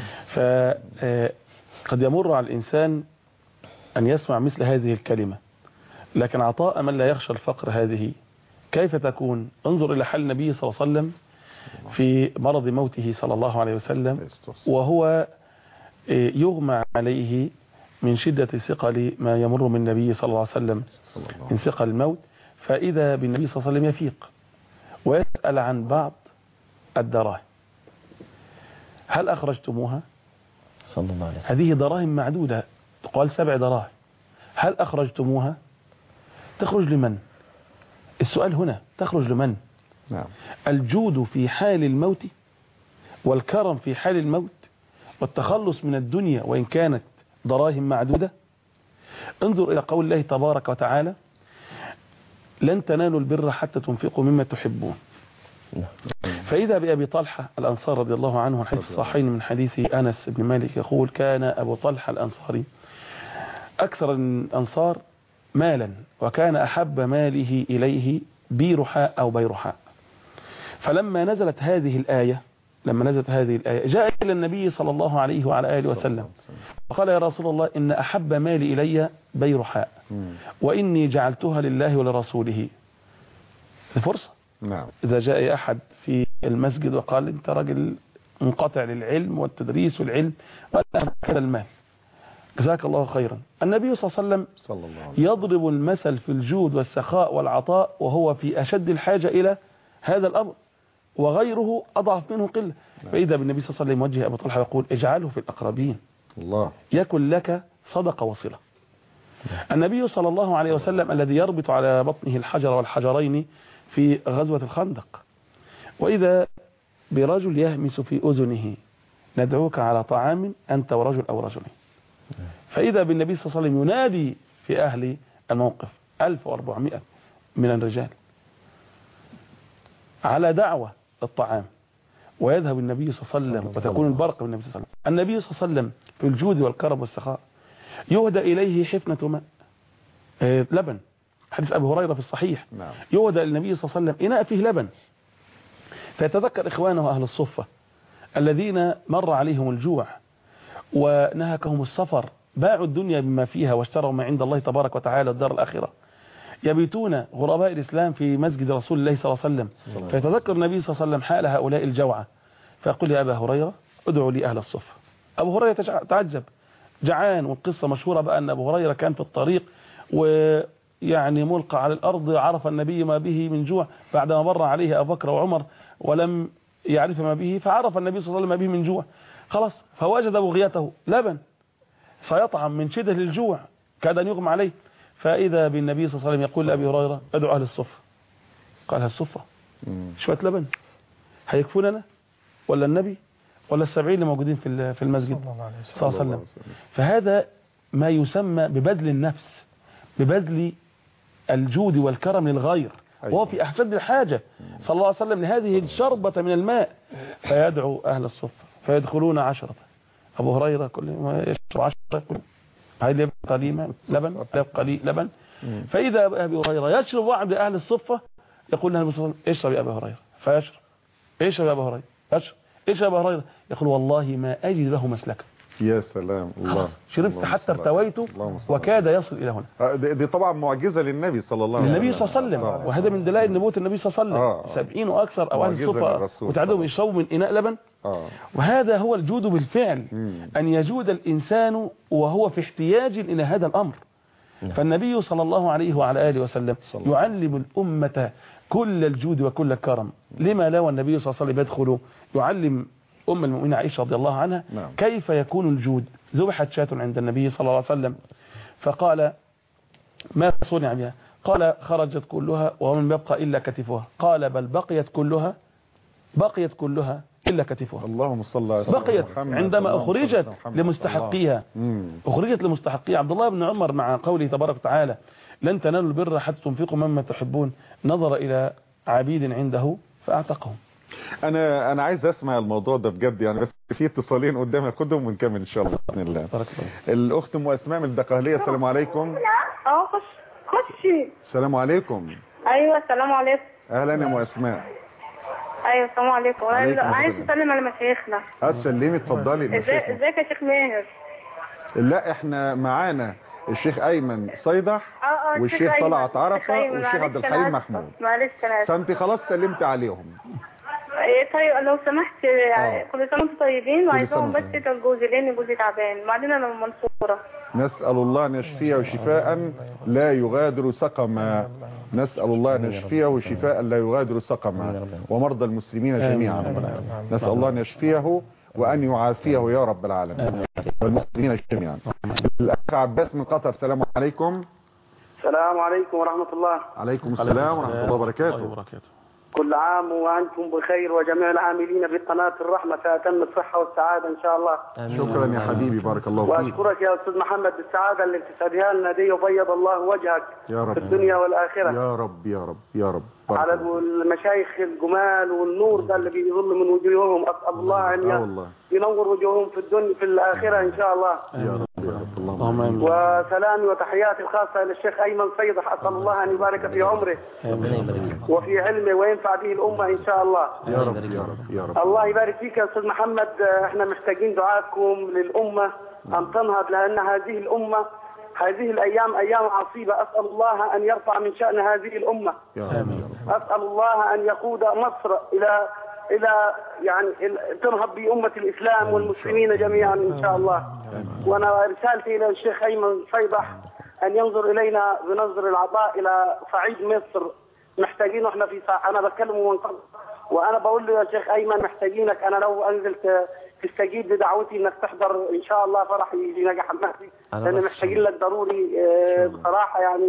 فقد يمر على الإنسان أن يسمع مثل هذه الكلمة، لكن عطاء من لا يخشى الفقر هذه كيف تكون؟ انظر إلى حال النبي صلى الله عليه وسلم في مرض موته صلى الله عليه وسلم، وهو يغمى عليه من شدة ثقل ما يمر من النبي صلى الله عليه وسلم من ثقل الموت، فإذا بالنبي صلى الله عليه وسلم يفيق ويسأل عن بعض الدراهم: هل أخرجتموها؟ صلى الله عليه وسلم. هذه دراهم معدودة، تقال 7 دراهم، هل أخرجتموها؟ تخرج لمن؟ السؤال هنا تخرج لمن؟ نعم. الجود في حال الموت والكرم في حال الموت والتخلص من الدنيا وإن كانت دراهم معدودة. انظر إلى قول الله تبارك وتعالى: لن تنالوا البر حتى تنفقوا مما تحبون. فإذا بأبي طلحة الأنصار رضي الله عنه، الحديث الصحيحين من حديث أنس بن مالك يقول: كان أبو طلحة الأنصاري أكثر الأنصار مالا، وكان أحب ماله إليه بيرحاء أو بيرحاء. فلما نزلت هذه الآية جاء إلى النبي صلى الله عليه وعلى آله وسلم وقال: يا رسول الله، إن أحب مالي إلي بيرحاء، وإني جعلتها لله ولرسوله. فرصة. نعم. إذا جاء أحد في المسجد وقال: أنت راجل منقطع للعلم والتدريس والعلم ولا كذا المال، جزاك الله خيرا. النبي صلى الله عليه وسلم يضرب المثل في الجود والسخاء والعطاء وهو في أشد الحاجة إلى هذا الأمر، وغيره أضعف منه قلة. فإذا بالنبي صلى الله عليه وسلم يوجه أبو طلحة يقول: اجعله في الأقربين، الله يكن لك صدقة وصلة. النبي صلى الله عليه وسلم الذي يربط على بطنه الحجر والحجرين في غزوة الخندق، وإذا برجل يهمس في أذنه ندعوك على طعام أنت ورجل أو رجلين. فإذا بالنبي صلى الله عليه وسلم ينادي في أهل الموقف 1400 من الرجال على دعوة الطعام، ويذهب النبي صلى الله عليه وسلم وتكون البركة بالنبي صلى الله عليه وسلم. النبي صلى الله عليه وسلم في الجود والكرم والسخاء يهدى إليه حفنة ماء لبن، حديث أبي هريرة في الصحيح. يهدى للنبي صلى الله عليه وسلم إناء فيه لبن، فيتذكر إخوانه أهل الصفة الذين مر عليهم الجوع ونهكهم السفر، باعوا الدنيا بما فيها واشتروا ما عند الله تبارك وتعالى الدار الآخرة، يبيتون غرباء الإسلام في مسجد رسول الله صلى الله عليه وسلم. فيتذكر النبي صلى الله عليه وسلم حال هؤلاء الجوعى، فيقول يا أبا هريرة ادعوا لي أهل الصفة. أبو هريرة تعجب، جعان، والقصة مشهورة بقى أن أبو هريرة كان في الطريق ويعني ملقى على الأرض، عرف النبي ما به من جوع بعدما مر عليه أبو بكر وعمر ولم يعرف ما به، فعرف النبي صلى الله عليه وسلم ما به من جوع، خلاص فوجد بغيته لبن سيطعم من شدة الجوع كاد أن يغمى عليه. فإذا بالنبي صلى الله عليه وسلم يقول لأبي هريرة ادعو أهل الصفة. قال الصفة شوية لبن هيكفوننا ولا النبي ولا 70 اللي موجودين في المسجد صلى الله عليه وسلم. فهذا ما يسمى ببذل النفس، ببذل الجود والكرم للغير، وهو في أحسن الحاجة صلى الله عليه وسلم لهذه الشربة من الماء. فيدعو أهل الصفة فيدخلون 10. أبو هريرة كل ما يشرب 10 هاي يبقى لي لبن، يبقى لي لبن. فإذا أبي هريرة يشرب بعض أهل الصفة يقول له النبي صلى الله عليه وسلم اشرب يا أبا هريرة، فيشرب. اشرب يا أبا هريرة، اشرب. اشرب يا أبا هريرة، يقول والله ما أجد له مسلكا. يا سلام، الله شربت حتى ارتويت وكاد يصل إلى هنا. دي طبعا معجزة للنبي صلى الله عليه وسلم، النبي صلى الله عليه وسلم، وهذا من دلائل نبوة النبي صلى الله عليه وسلم. 70 وأكثر أو أهل الصفة وتعدهم يشربوا من إناء لبن. وهذا هو الجود بالفعل، أن يجود الإنسان وهو في احتياج إلى هذا الأمر. فالنبي صلى الله عليه وعلى آله وسلم يعلم الأمة كل الجود وكل الكرم. لما لا والنبي صلى الله عليه وسلم يدخل يعلم أم المؤمنين عائشة رضي الله عنها كيف يكون الجود. ذبحت شاة عند النبي صلى الله عليه وسلم، فقال ما صنع بها؟ قال خرجت كلها ومن يبقى إلا كتفها. قال بل بقيت كلها إلا كتفها. اللهم صل على بقيت عندما أخرجت لمستحقيها. أخرجت لمستحقيها. عبد الله بن عمر مع قوله تبارك وتعالى لن تنالوا البر حتى تنفقوا مما تحبون، نظر إلى عبيد عنده فأعتقهم. انا عايز اسمع الموضوع ده بجد يعني، بس في اتصالين قدامي خدهم ونكمل ان شاء الله باذن الله. الاخت ام اسماء من الدقهليه، السلام عليكم. خشي. السلام عليكم. ايوه السلام عليكم. اهلا يا ام اسماء. ايوه السلام عليكم. عايز اسلم على مشايخنا. هتسلمي اتفضلي. ازيك يا شيخ ماهر؟ لا احنا معانا الشيخ ايمن صيدح والشيخ طلعت عرفه والشيخ عبد الحليم محمود. معلش انا فانت خلاص سلمت عليهم. طيب لو سمحت كل سنه وانتم طيبين، وعايزاهم بس كان جوزي لان جوزي تعبان، وبعدين انا من المنصوره. نسال الله ان يشفيه شفاء لا يغادر سقما. نسال الله ان يشفيه شفاء لا يغادر سقما، ومرضى المسلمين جميعا. نسال الله ان يشفيه وان يعافيه يا رب العالمين والمسلمين جميعا. الاخ عباس من قطر، السلام عليكم. السلام عليكم ورحمه الله. عليكم السلام ورحمه الله وبركاته. كل عام وأنتم بخير، وجميع العاملين في قناة الرحمة فأتم الصحة والسعادة إن شاء الله. شكرا يا حبيبي، بارك الله فيك. وأشكرك يا أستاذ محمد بالسعادة اللي بتسعدها لنا دي، وبيض الله وجهك يا رب في الدنيا والآخرة. يا رب يا رب يا رب. على المشايخ الجمال والنور ده اللي بيظل من وجوههم، أسأل الله أن ينور وجوههم في الدنيا في الآخرة إن شاء الله. يا رب يا رب. اللهم آمين. وسلامي وتحياتي الخاصة للشيخ أيمن صيدح، أسأل الله أن يبارك في عمره وفي علمه وينفع به الأمة إن شاء الله. يا رب يا رب يا رب. الله يبارك فيك يا أستاذ محمد. احنا محتاجين دعائكم للأمة أن تنهض، لأن هذه الأمة هذه الأيام أيام عصيبة. أسأل الله أن يرفع من شأن هذه الأمة. أسأل الله أن يقود مصر إلى يعني تنهض بأمة الإسلام والمسلمين جميعا إن شاء الله. وأنا رسالتي إلى الشيخ أيمن صيدح أن ينظر إلينا بنظر العطاء إلى صعيد مصر. محتاجين احنا في أنا بتكلم من قبل، وأنا بقول له يا شيخ أيمن محتاجينك. أنا لو أنزلت تستجيب لدعوتي انك تحضر ان شاء الله فرحي في نجاح حماسي، لان محتاجين لك ضروري بصراحه يعني.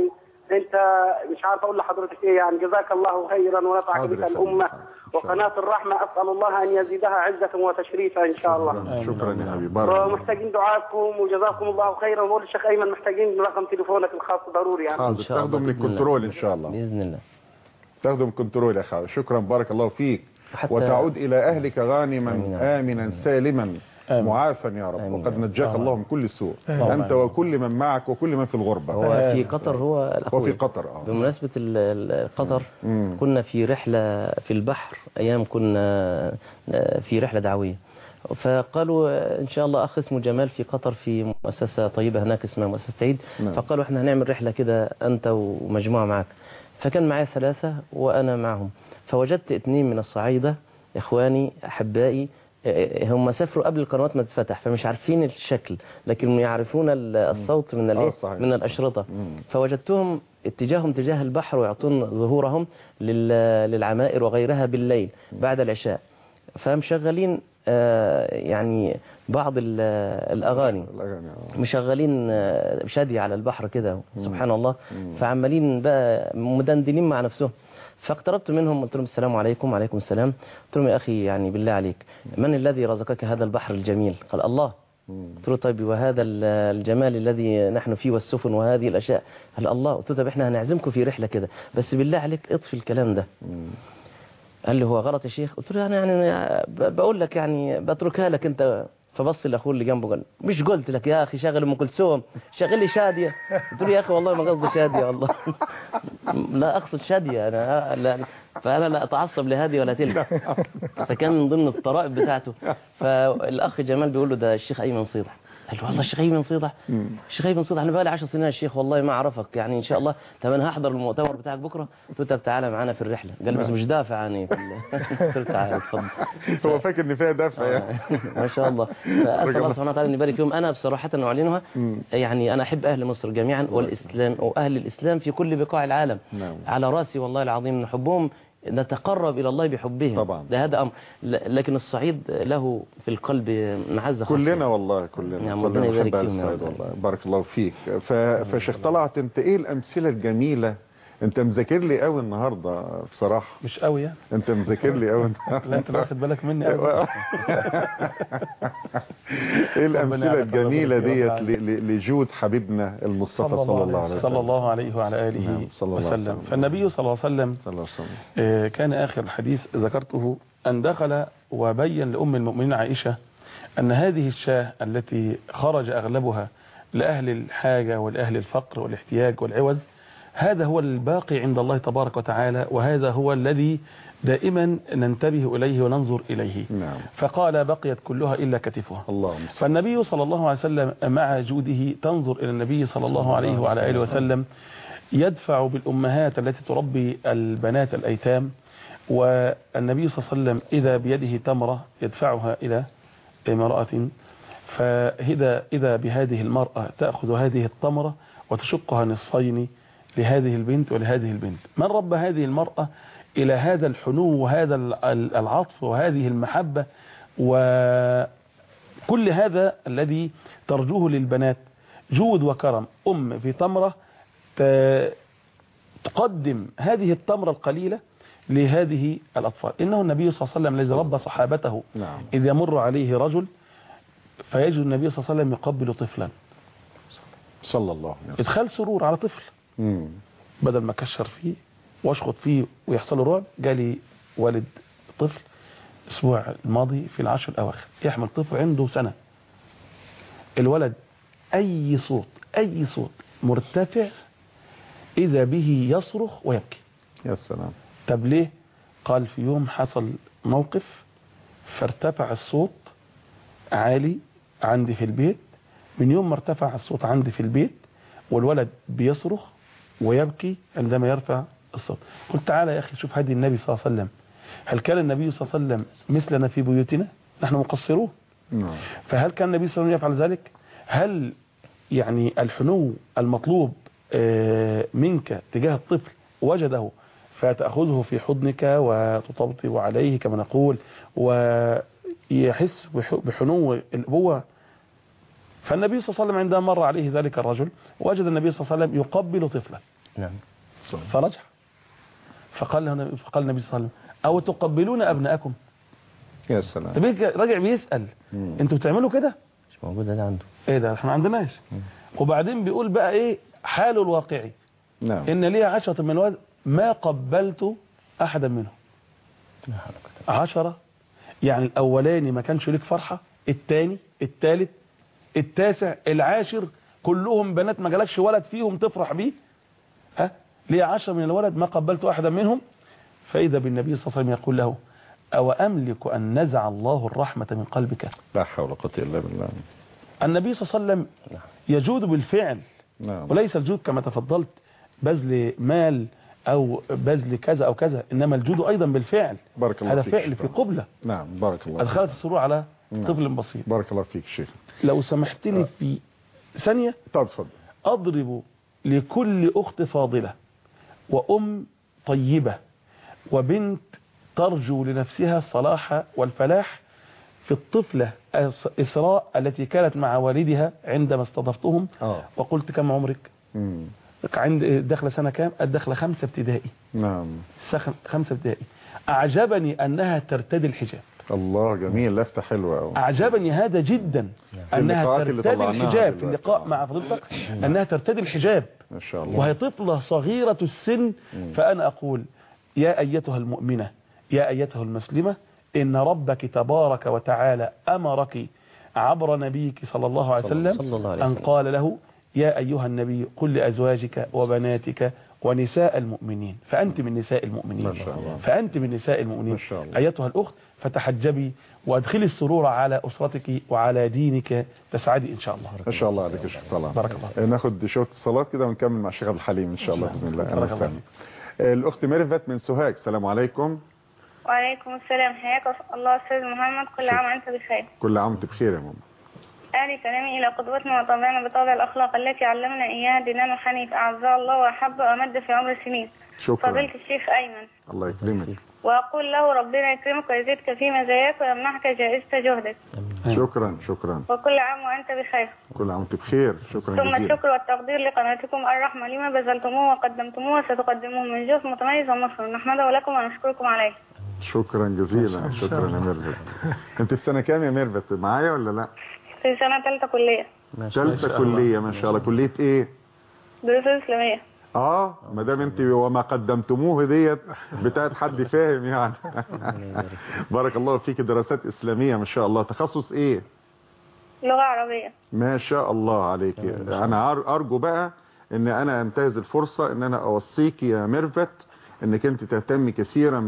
انت مش عارف اقول لحضرتك ايه يعني. جزاك الله خيرا ونفعك بك الامه وقناه الرحمه، اسال الله ان يزيدها عزه وتشريفا ان شاء الله. شكرا يا حبيبي. ومحتاجين دعائكم وجزاكم الله خيرا. وبقول للشيخ ايمن محتاجين رقم تليفونك الخاص ضروري يعني. حاضر، تاخده من الكنترول ان شاء الله باذن الله. تاخده من الكنترول يا خالد. شكرا، بارك الله فيك، وتعود الى اهلك غانما امنا سالما معافا يا رب، وقد نجاك الله من كل سوء انت وكل من معك وكل من في الغربه. هو في قطر، هو في قطر. بمناسبه قطر كنا في رحله في البحر، ايام كنا في رحله دعويه، فقالوا ان شاء الله اخ اسمه جمال في قطر في مؤسسه طيبه هناك اسمها مؤسسه سعيد، فقالوا احنا هنعمل رحله كده انت ومجموعه معاك. فكان معايا 3 وانا معهم، فوجدت 2 من الصعايده اخواني احبائي، هم سافروا قبل القنوات ما تتفتح فمش عارفين الشكل، لكن يعرفون الصوت من من الأشرطة. فوجدتهم اتجاههم تجاه البحر ويعطون ظهورهم للعمائر وغيرها بالليل بعد العشاء، فمشغلين يعني بعض الأغاني، مشغلين شادية على البحر كده سبحان الله، فعمالين بقى مدندنين مع نفسهم. فاقتربت منهم قلت لهم السلام عليكم. وعليكم السلام. قلت لهم يا أخي يعني بالله عليك من الذي رزقك هذا البحر الجميل؟ قال الله. قلت له طيب وهذا الجمال الذي نحن فيه والسفن وهذه الأشياء؟ قال الله. قلت له طيب احنا هنعزمكم في رحلة كده بس بالله عليك اطفي الكلام ده. قال لي هو غلط يا شيخ؟ قلت له يعني بقول لك يعني بتركها لك انت. فبص لاخوه اللي جنبه قال مش قلت لك يا اخي شغل ام كلثوم، شغل لي شاديه. قلت له يا اخي والله ما قصدي شاديه والله لا اقصد شاديه انا فانا لا اتعصب لهذه ولا تلك. فكان من ضمن الطرائف بتاعته. فالاخ جمال بيقول له ده الشيخ ايمن صيدح. قال له والله الشيخ ايمن صيدح؟ الشيخ ايمن صيدح انا بقى لي 10 سنين يا شيخ والله ما اعرفك يعني ان شاء الله. طب انا هحضر المؤتمر بتاعك بكره. قلت له طب تعالى معانا في الرحله. قال لي بس مش دافع عني. قلت له تعالى اتفضل. هو فاكر ان فيها دافع يعني. ما شاء الله. فاسال الله سبحانه وتعالى ان يبارك فيهم. انا بصراحه اعلنها يعني انا احب اهل مصر جميعا والاسلام واهل الاسلام في كل بقاع العالم على راسي والله العظيم. نحبهم نتقرب إلى الله بحبهم طبعا. هذا أمر، لكن الصعيد له في القلب معزة خاصة. كلنا والله كلنا يعني ربنا يبارك فيهم والله. بارك الله فيك. فشيخ طلعت انت ايه الامثله الجميله؟ انت مذاكر لي قوي النهارده بصراحه. مش قوي يعني. انت مذاكر لي قوي النهارده. لا انت واخد بالك مني قوي. ايه الامثله الجميله ديت لجود حبيبنا المصطفى صلى الله عليه وسلم. صلى الله عليه وعلى اله وسلم. فالنبي صلى الله عليه وسلم كان اخر الحديث ذكرته ان دخل وبين لام المؤمنين عائشه ان هذه الشاه التي خرج اغلبها لاهل الحاجه ولاهل الفقر والاحتياج والعوز، هذا هو الباقي عند الله تبارك وتعالى، وهذا هو الذي دائما ننتبه إليه وننظر إليه. فقال بقيت كلها إلا كتفها. فالنبي صلى الله عليه وسلم مع جوده تنظر إلى النبي صلى الله عليه وعلى آله وسلم يدفع بالأمهات التي تربي البنات الأيتام، والنبي صلى الله عليه وسلم إذا بيده تمرة يدفعها إلى امرأة، فإذا بهذه المرأة تأخذ هذه التمرة وتشقها نصفين لهذه البنت ولهذه البنت. من رب هذه المرأة إلى هذا الحنو وهذا العطف وهذه المحبة وكل هذا الذي ترجوه للبنات، جود وكرم أم في تمرة تقدم هذه التمرة القليلة لهذه الأطفال. إنه النبي صلى الله عليه وسلم الذي ربى صحابته إذ يمر عليه رجل فيجد النبي صلى الله عليه وسلم يقبل طفلا صلى الله عليه وسلم، إدخال سرور على طفل. بدل ما كشر فيه واشخط فيه ويحصل له رعب، جالي والد طفل الاسبوع الماضي في العشر الاواخر يحمل طفل عنده سنة. الولد اي صوت مرتفع اذا به يصرخ ويبكي. يا سلام. طب ليه؟ قال في يوم حصل موقف فارتفع الصوت عالي عندي في البيت. من يوم ما ارتفع الصوت عندي في البيت والولد بيصرخ ويبكي عندما يرفع الصوت، قلت تعالى يا أخي شوف هدي النبي صلى الله عليه وسلم. هل كان النبي صلى الله عليه وسلم مثلنا في بيوتنا؟ نحن مقصرون. فهل كان النبي صلى الله عليه وسلم يفعل ذلك؟ هل يعني الحنو المطلوب منك تجاه الطفل وجده فتأخذه في حضنك وتطبطب عليه كما نقول ويحس بحنو الأبوة؟ فالنبي صلى الله عليه وسلم عندما مر عليه ذلك الرجل وجد النبي صلى الله عليه وسلم يقبل طفلا نعم. فرجع فقال النبي صلى الله عليه وسلم أو تقبلون أبناءكم. يا سلام. طب راجع بيسأل انتوا بتعملوا كده؟ مش موجود ده عنده. ايه ده احنا ما عندناش. وبعدين بيقول بقى ايه حاله الواقعي. نعم. ان لي 10 من الولد ما قبلت احدا منهم. 10 يعني الاولاني ما كانش ليك فرحة، الثاني الثالث التاسع العاشر كلهم بنات ما جالكش ولد فيهم تفرح بيه. ها لي 10 من الولد ما قبلت احدا منهم. فاذا بالنبي صلى الله عليه وسلم يقول له أو أملك أن نزع الله الرحمة من قلبك. لا حول ولا قوة إلا بالله. النبي صلى الله عليه وسلم يجود بالفعل. نعم. وليس الجود كما تفضلت بذل مال أو بذل كذا أو كذا، إنما الجود أيضا بالفعل. بارك الله هذا فيك. فعل في قبلة. نعم بارك الله. أدخلت السرور على طفل بسيط. بارك الله فيك شيخ. لو سمحت لي في ثانية. طب اتفضل. أضرب لكل أخت فاضلة وأم طيبة وبنت ترجو لنفسها الصلاح والفلاح في الطفلة إسراء التي كانت مع والدها عندما استضفتهم. وقلت كم عمرك؟ عند دخل سنة كام؟ الدخل 5 ابتدائي. نعم 5 ابتدائي. أعجبني أنها ترتدي الحجاب. الله جميل، لفتة حلوة أوي. أعجبني هذا جدا أنها ترتدي الحجاب في اللقاء مع فضيلتك أنها ترتدي الحجاب ما شاء الله، وهي طفلة صغيرة السن. فأنا أقول يا أيتها المؤمنة يا أيتها المسلمة إن ربك تبارك وتعالى أمرك عبر نبيك صلى الله عليه وسلم أن قال له يا أيها النبي قل لأزواجك وبناتك ونساء المؤمنين. فأنت من نساء المؤمنين. ما شاء الله. فأنت من نساء المؤمنين. ما شاء الله. أيتها الأخت فتحجبي وأدخلي السرور على أسرتك وعلى دينك تسعدي إن شاء الله. ما شاء الله عليك يا شيخ طلال. بارك الله. ناخد شوية صلاة كده ونكمل مع الشيخ عبد الحليم إن شاء الله بإذن الله. بارك الله. الأخت ميرفت من سوهاج، السلام عليكم. وعليكم السلام، حياك الله أستاذ محمد، كل عام وأنت بخير. كل عام وأنت بخير يا ماما. أهلي كلامي إلى قدوتنا وطبعنا بطابع الأخلاق التي علمنا إياها ديننا الحنيف أعزها الله وأحب وأمد في عمر السنين. شكرا. فضيلة الشيخ أيمن. الله يكرمك. وأقول له ربنا يكرمك ويزيدك في مزاياك ويمنحك جائزة جهدك. شكرا شكرا. وكل عام وأنت بخير. كل عام وأنت بخير. شكرا ثم جزيلا. الشكر والتقدير لقناتكم الرحمة لما بذلتموه وقدمتموه وستقدموه من جهد متميز ومصر، نحمده لكم ونشكركم عليه. شكرا جزيلا. شكرا يا ميرفت. انت في سنة كام يا ميرفت، معايا ولا لا؟ في سنة 3 كلية. 3 كلية ما شاء الله. كلية ايه؟ دروس إسلامية. ما دام انت وما قدمتموه ديت بتاعت حد فاهم يعني. بارك الله فيك. دراسات إسلامية ما شاء الله. تخصص ايه؟ لغة عربية. ما شاء الله عليك. انا ارجو بقى ان انا انتهز الفرصة ان انا اوصيك يا ميرفت انك انت تهتمي كثيرا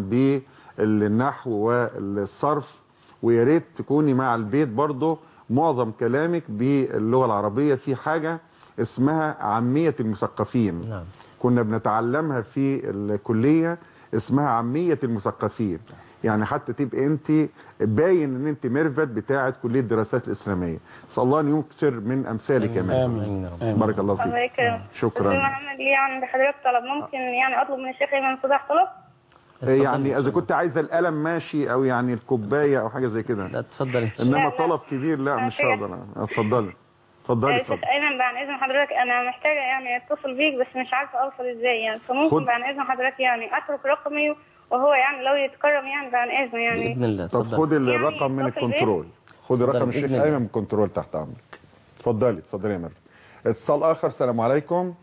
بالنحو والصرف، ويا ريت تكوني مع البيت برضه معظم كلامك باللغة العربية. في حاجة اسمها عامية المثقفين. نعم. كنا بنتعلمها في الكلية، اسمها عامية المثقفين. يعني حتى تبقى انت باين ان انت ميرفت بتاعت كلية الدراسات الإسلامية. صلى الله ان يكثر من امثالك يا ميرفت. بارك الله فيك. الله يكرمك. شكرا. محمد لي عند حضرتك طلب، ممكن يعني اطلب من الشيخ ايمن صباح طلب؟ يعني اذا كنت عايزه القلم ماشي، او يعني الكوبايه او حاجه زي كده. لا تفضلي. انما طلب كبير لا مش هقدر. اتفضلي اتفضلي. يا شيخ ايمن بعد اذن حضرتك انا محتاجه يعني اتصل بيك بس مش عارفه اوصل ازاي يعني، فممكن بعد اذن حضرتك يعني اترك رقمي وهو يعني لو يتكرم يعني بعد اذنه يعني. باذن الله. طب خد الرقم من الكنترول. خد رقم الشيخ ايمن من الكنترول تحت امرك. اتفضلي اتفضلي يا مريم. اتصال اخر. السلام عليكم.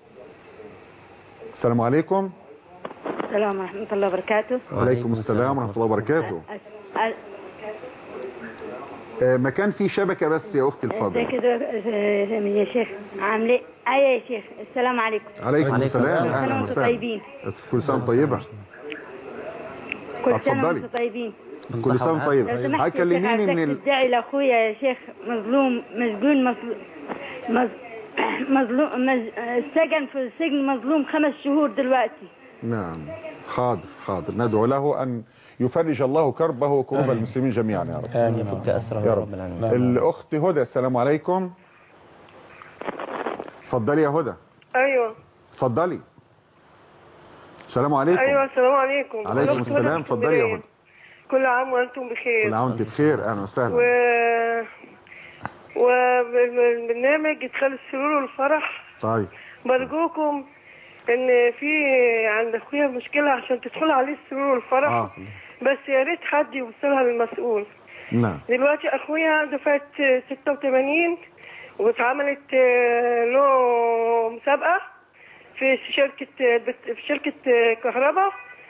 السلام عليكم. السلام ورحمة الله وبركاته. وعليكم السلام ورحمة الله وبركاته. مكان فيه شبكة بس يا أختي الفاضلة. ازيك يا شيخ، عامل ايه؟ ايوه يا شيخ، السلام عليكم. عليكم السلام. كل سنة وانتم طيبين. كل سنة طيبة. كل سنة وانتم طيبين. كل سنة طيبة. هكلميني من الداعي لاخويا يا شيخ مظلوم مسجون مظلوم السجن في السجن مظلوم 5 شهور دلوقتي. نعم حاضر حاضر. ندعو له أن يفرج الله كربه وكروب المسلمين جميعا يا رب. آمين. يفك أسره يا رب العالمين. الأخت هدى، السلام عليكم. اتفضلي يا هدى. أيوة اتفضلي. السلام عليكم. أيوة السلام عليكم. عليكم السلام. اتفضلي يا هدى. كل عام وأنتم بخير. كل عام وأنت بخير. أهلا وسهلا. وبرنامج إدخال السرور والفرح. طيب. برجوكم ان في عند اخويا مشكله عشان تدخل عليه السرور والفرح. بس يا ريت حد يوصلها للمسؤول. نعم. دلوقتي اخويا دفعه 86 واتعملت له مسابقه في شركه كهرباء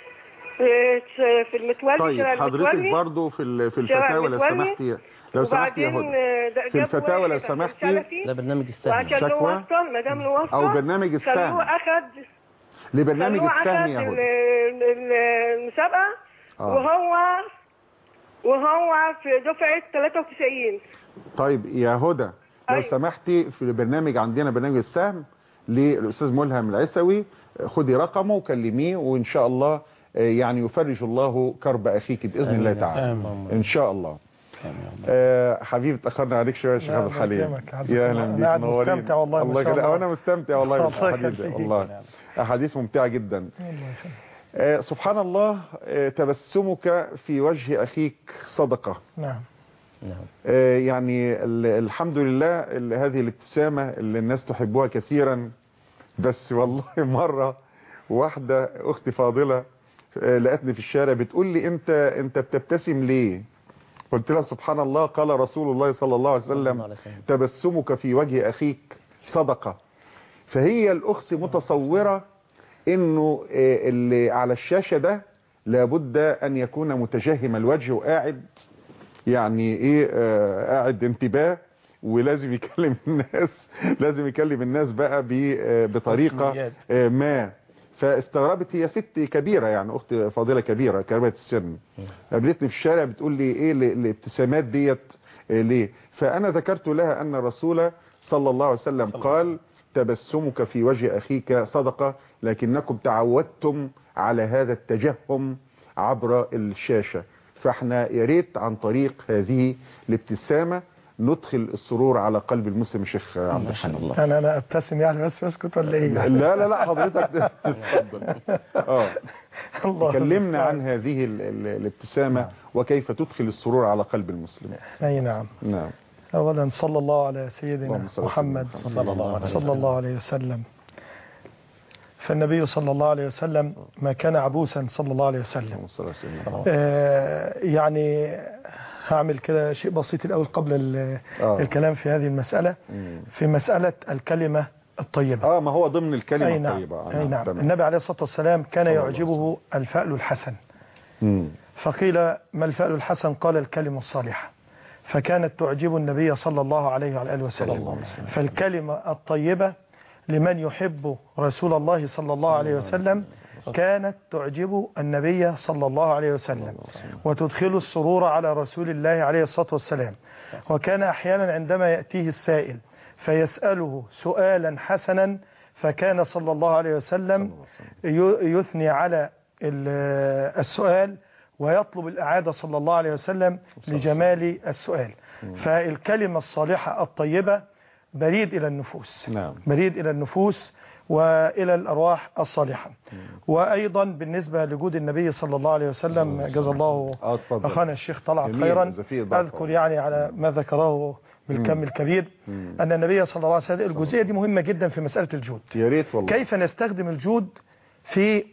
في المتولي. طيب حضرتك برضو في الفتاوى لو سمحتي يا هدى، في الفتاوى لو سمحتي، ده برنامج السهم شكوى مدام له وصل او برنامج السهم، اخذ لبرنامج السهم يا هدى المسابقه وهو في دفعه 93. طيب يا هدى لو سمحتي في برنامج عندنا برنامج السهم للاستاذ ملهم العيسوي، خدي رقمه وكلميه وان شاء الله يعني يفرج الله كرب اخيك باذن الله تعالى ان شاء الله. حبيبي اتاخرنا عليك شويه يا شيخ عبد الحليم. يا اهلا بيك، نورين. مستمتع والله. الله يخليك، انا مستمتع والله يا حبيبي، والله احاديث ممتعه جدا. سبحان الله، تبسمك في وجه اخيك صدقه. نعم. يعني الحمد لله هذه الابتسامه اللي الناس تحبها كثيرا. بس والله مره واحده اختي فاضله لقتني في الشارع بتقول لي انت بتبتسم ليه؟ قلت لها سبحان الله قال رسول الله صلى الله عليه وسلم تبسمك في وجه اخيك صدقه. فهي الاخت متصوره انه اللي على الشاشه ده لابد ان يكون متجهم الوجه وقاعد يعني ايه قاعد انتباه، ولازم يكلم الناس، لازم يكلم الناس بقى بطريقه ما. فاستغربت، هي ست كبيره يعني اخت فاضله كبيره كبيره السن، قابلتني في الشارع بتقول لي ايه الابتسامات ديت ليه؟ فانا ذكرت لها ان الرسول صلى الله عليه وسلم قال تبسمك في وجه اخيك صدقه، لكنكم تعودتم على هذا التجهم عبر الشاشه. فاحنا يا ريت عن طريق هذه الابتسامه ندخل السرور على قلب المسلم. الشيخ عبد الحليم، انا ابتسم يعني بس اسكت ولا ايه؟ لا حضرتك اتفضل. كلمنا عن هذه الابتسامه وكيف تدخل السرور على قلب المسلم. اي نعم. اولا صلى الله على سيدنا محمد صلى الله عليه وسلم. فالنبي صلى الله عليه وسلم ما كان عبوسا صلى الله عليه وسلم. يعني هعمل كده شيء بسيط الأول قبل الكلام في هذه المسألة، في مسألة الكلمة الطيبة. ما هو ضمن الكلمة الطيبة. أي نعم. النبي عليه الصلاة والسلام كان يعجبه الفأل الحسن. فقيل ما الفأل الحسن؟ قال الكلمة الصالحة. فكانت تعجب النبي صلى الله عليه وآله وسلم. فالكلمة الطيبة لمن يحب رسول الله صلى الله عليه وسلم كانت تعجب النبي صلى الله عليه وسلم وتدخل السرور على رسول الله عليه الصلاة والسلام. وكان أحيانا عندما يأتيه السائل فيسأله سؤالا حسنا فكان صلى الله عليه وسلم يثني على السؤال ويطلب الإعادة صلى الله عليه وسلم لجمال السؤال. فالكلمة الصالحة الطيبة بريد إلى النفوس. بريد إلى النفوس وإلى الأرواح الصالحة. وأيضا بالنسبة لوجود النبي صلى الله عليه وسلم جزا الله أخانا الشيخ طلعت خيرا، أذكر يعني على ما ذكره بالكم الكبير أن النبي صلى الله عليه وسلم الجزئية دي مهمة جدا في مسألة الجود. يا ريت والله. كيف نستخدم الجود في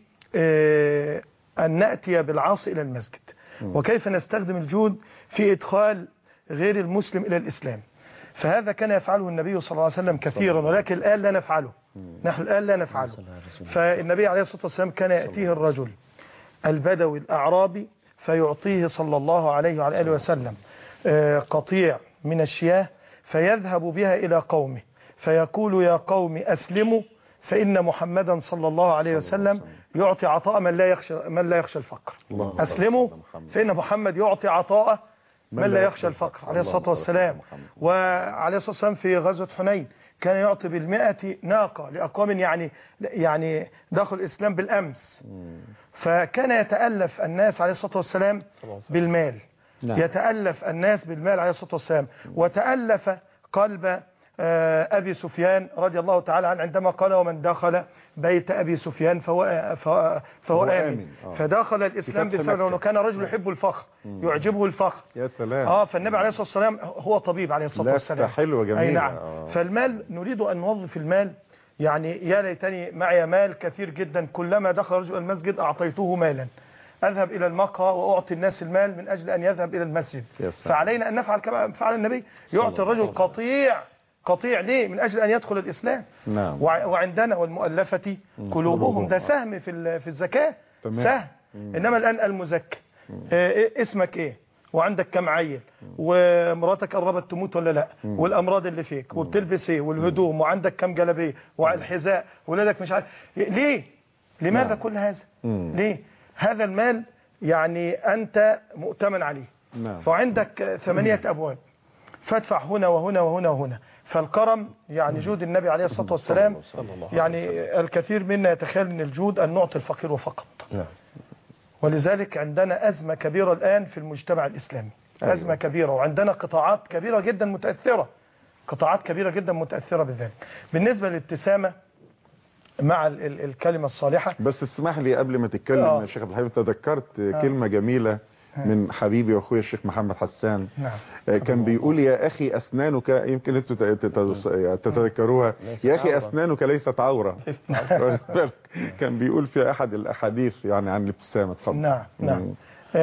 أن نأتي بالعاصي إلى المسجد، وكيف نستخدم الجود في إدخال غير المسلم إلى الإسلام. فهذا كان يفعله النبي صلى الله عليه وسلم كثيرا، ولكن الآن لا نفعله. نحن الآن لا نفعله. فالنبي عليه الصلاة والسلام كان يأتيه الرجل البدوي الأعرابي فيعطيه صلى الله عليه وعلى آله وسلم قطيع من الشياه فيذهب بها إلى قومه فيقول يا قوم أسلموا فإن محمدا صلى الله عليه وسلم يعطي عطاء من لا يخشى الفقر. أسلموا فإن محمد يعطي عطاء من لا يخشى الفقر عليه الصلاة والسلام. وعليه الصلاة والسلام في غزوة حنين كان يعطي ب100 ناقة لأقوام يعني دخل الإسلام بالأمس. فكان يتألف الناس عليه الصلاة والسلام بالمال. يتألف الناس بالمال عليه الصلاة والسلام. وتألف قلب أبي سفيان رضي الله تعالى عنه عندما قال ومن دخل بيت أبي سفيان فهو آمن. فدخل الإسلام بسبب أنه كان رجل يحب الفخر، يعجبه الفخر. يا سلام. فالنبي عليه الصلاة والسلام هو طبيب عليه الصلاة والسلام. حلوة جميلة. أي نعم. فالمال نريد أن نوظف المال يعني يا ليتني معي مال كثير جدا، كلما دخل رجل المسجد أعطيته مالا، أذهب إلى المقهى وأعطي الناس المال من أجل أن يذهب إلى المسجد. فعلينا أن نفعل كما فعل النبي، يعطي الرجل قطيع ليه؟ من أجل أن يدخل الإسلام. نعم. وعندنا والمؤلفة قلوبهم، ده سهم في الزكاة، سهم. إنما الآن المزكي، اسمك إيه؟ وعندك كم عيل؟ ومراتك قربت تموت ولا لا؟ والأمراض اللي فيك، وبتلبس إيه؟ والهدوم، وعندك كم جلابيه، والحذاء، ولادك مش عارف ليه؟ لماذا كل هذا؟ ليه؟ هذا المال يعني أنت مؤتمن عليه. فعندك 8 أبواب، فادفع هنا وهنا وهنا وهنا. فالكرم يعني جود النبي عليه الصلاة والسلام، يعني الكثير منا يتخيل من الجود أن نعطي الفقير فقط. ولذلك عندنا أزمة كبيرة الآن في المجتمع الإسلامي، أزمة كبيرة، وعندنا قطاعات كبيرة جدا متأثرة بذلك. بالنسبة للابتسامة مع الكلمة الصالحة، بس اسمح لي قبل ما تتكلم يا شيخ عبد الحليم، تذكرت كلمة جميلة من حبيبي واخويا الشيخ محمد حسان. كان بيقول يا اخي اسنانك، يمكن انتوا تتذكروها، يا اخي اسنانك ليست عورة. كان بيقول في احد الاحاديث يعني عن الابتسامة. اتفضل. نعم.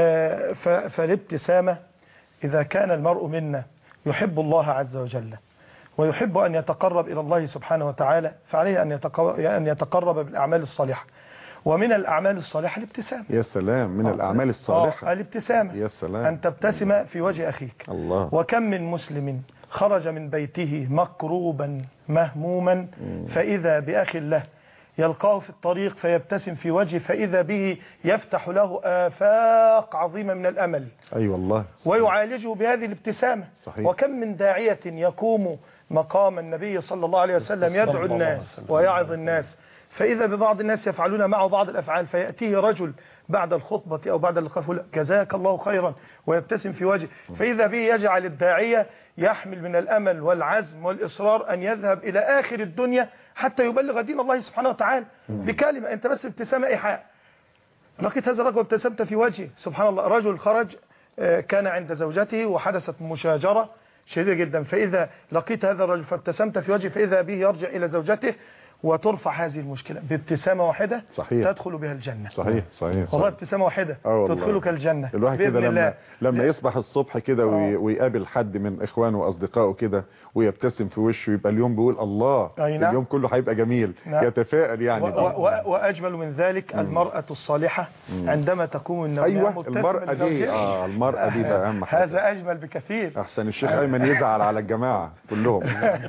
فالابتسامة اذا كان المرء منا يحب الله عز وجل ويحب ان يتقرب الى الله سبحانه وتعالى، فعليه ان يتقرب بالاعمال الصالحة. ومن الأعمال الصالحة الابتسامة. يا سلام، من الأعمال الصالحة الابتسامة. يا سلام، أن تبتسم في وجه أخيك. الله. وكم من مسلم خرج من بيته مكروبا مهموما فإذا بأخ له يلقاه في الطريق فيبتسم في وجهه، فإذا به يفتح له آفاق عظيمة من الأمل. أي والله. ويعالجه بهذه الابتسامة. صحيح. وكم من داعية يقوم مقام النبي صلى الله عليه وسلم يدعو الناس ويعظ الناس، فإذا ببعض الناس يفعلون معه بعض الأفعال، فيأتيه رجل بعد الخطبة أو بعد اللقاء يقول جزاك الله خيرا ويبتسم في وجهه، فإذا به يجعل الداعية يحمل من الأمل والعزم والإصرار أن يذهب إلى آخر الدنيا حتى يبلغ دين الله سبحانه وتعالى بكلمة. أنت بس ابتسامة إيحاء. لقيت هذا الرجل وابتسمت في وجهه، سبحان الله. رجل خرج كان عند زوجته وحدثت مشاجرة شديدة جدا، فإذا لقيت هذا الرجل فابتسمت في وجهه، فإذا به يرجع إلى زوجته وترفع هذه المشكلة بابتسامة واحدة. صحيح. تدخل بها الجنة. صحيح. والله ابتسامة واحدة تدخلك الجنة. الواحد كده لما يصبح الصبح كده ويقابل حد من إخوانه وأصدقائه كده ويبتسم في وشه، يبقى اليوم بيقول الله. اليوم كله هيبقى جميل. يتفائل يعني. وأجمل من ذلك المرأة الصالحة عندما تقوم النوم. أيوة، المرأة دي المرأة دي بقى أهم حاجة. هذا أجمل بكثير. أحسن الشيخ أيمن يزعل على الجماعة كلهم.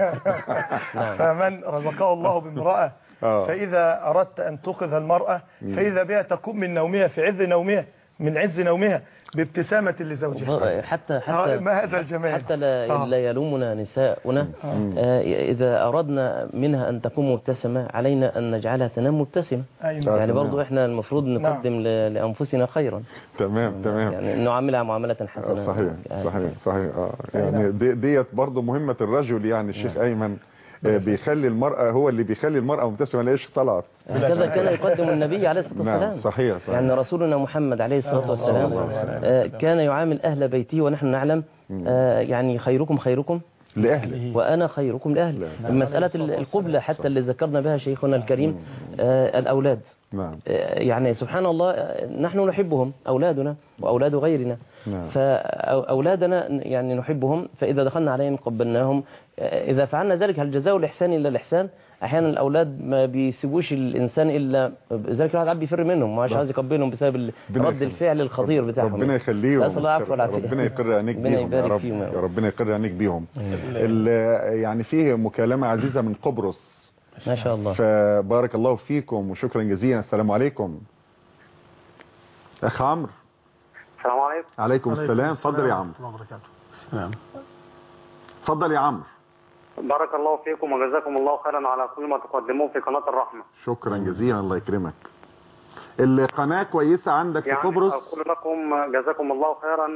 فمن رزقه الله بامرأة فإذا أردت أن توقظ المرأة فإذا بها تقوم من نومها في عز نومها، من عز نومها بابتسامة لزوجها. حتى ما هذا الجمال. حتى لا يلومنا نساؤنا إذا أردنا منها أن تكون مبتسمة علينا أن نجعلها تنام مبتسمة. يعني برضو إحنا المفروض نقدم لأنفسنا خيرا. تمام. يعني نعاملها معاملة حسنة. صحيح. يعني ديت برضو مهمة الرجل، يعني الشيخ أيمن بيخلي المرأة، هو اللي بيخلي المرأة مبتسمة. ليش طلعت هكذا كان يقدم النبي عليه الصلاة والسلام. نعم. صحيح. يعني رسولنا محمد عليه الصلاة والسلام كان يعامل أهل بيته، ونحن نعلم يعني خيركم لأهله وأنا خيركم لأهله. مسألة القبلة حتى اللي ذكرنا بها شيخنا الكريم، الأولاد. يعني سبحان الله نحن نحبهم، أولادنا وأولاد غيرنا. فأولادنا يعني نحبهم، فإذا دخلنا عليهم قبلناهم. إذا فعلنا ذلك هل جزاء الإحسان إلا الإحسان؟ أحيانا الأولاد ما بيسيبوش الإنسان إلا ذلك، الواحد عم بيفر منهم، مش عايز يقبلهم بسبب رد الفعل الخطير بتاعهم. ربنا يخليهم. أسأل الله العفو والعافية. ربنا يقر عينيك بيهم يا رب. يا ربنا يقر عينيك بيهم. يعني فيه مكالمة عزيزة من قبرص. ما شاء الله. فبارك الله فيكم وشكرا جزيلا. السلام عليكم أخ عمرو. السلام عليكم. عليكم السلام. اتفضل يا عمرو. اتفضل يا عمرو. بارك الله فيكم وجزاكم الله خيرا على كل ما تقدموه في قناة الرحمة. شكرا جزيلا، الله يكرمك. القناة كويسة عندك في قبرص؟ أقول لكم جزاكم الله خيرا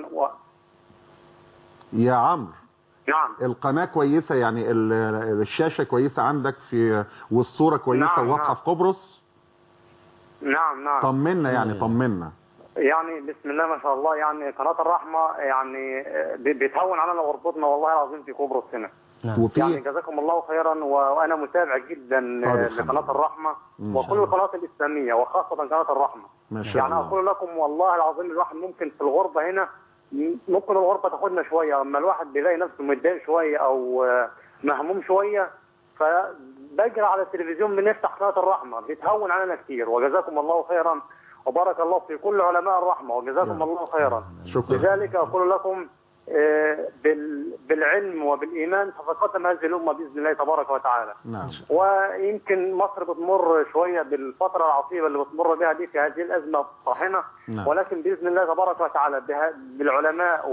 يا عمرو. نعم. القناة كويسة، يعني الشاشة كويسة عندك في، والصورة كويسة وواضحة في قبرص؟ نعم. طمنا يعني طمنا. يعني بسم الله ما شاء الله، يعني قناة الرحمة يعني بتهون علينا غربتنا والله العظيم في قبرص هنا. يعني جزاكم الله خيرا، وأنا متابع جدا لقناة الرحمة وكل القنوات الإسلامية وخاصة قناة الرحمة. يعني أقول لكم والله العظيم الواحد ممكن في الغربة هنا ممكن الغربة تاخدنا شوية، اما الواحد بيلاقي نفسه متضايق شوية أو مهموم شوية فبجري على التلفزيون بنفتح قناة الرحمة، بتهون علينا كتير. وجزاكم الله خيرا وبارك الله في كل علماء الرحمة وجزاكم الله خيرا. لذلك أقول لكم بالعلم وبالإيمان تتقدم هذه الأمة بإذن الله تبارك وتعالى. ويمكن مصر بتمر شوية بالفترة العصيبة اللي بتمر بها دي في هذه الأزمة الطاحنة، ولكن بإذن الله تبارك وتعالى بالعلماء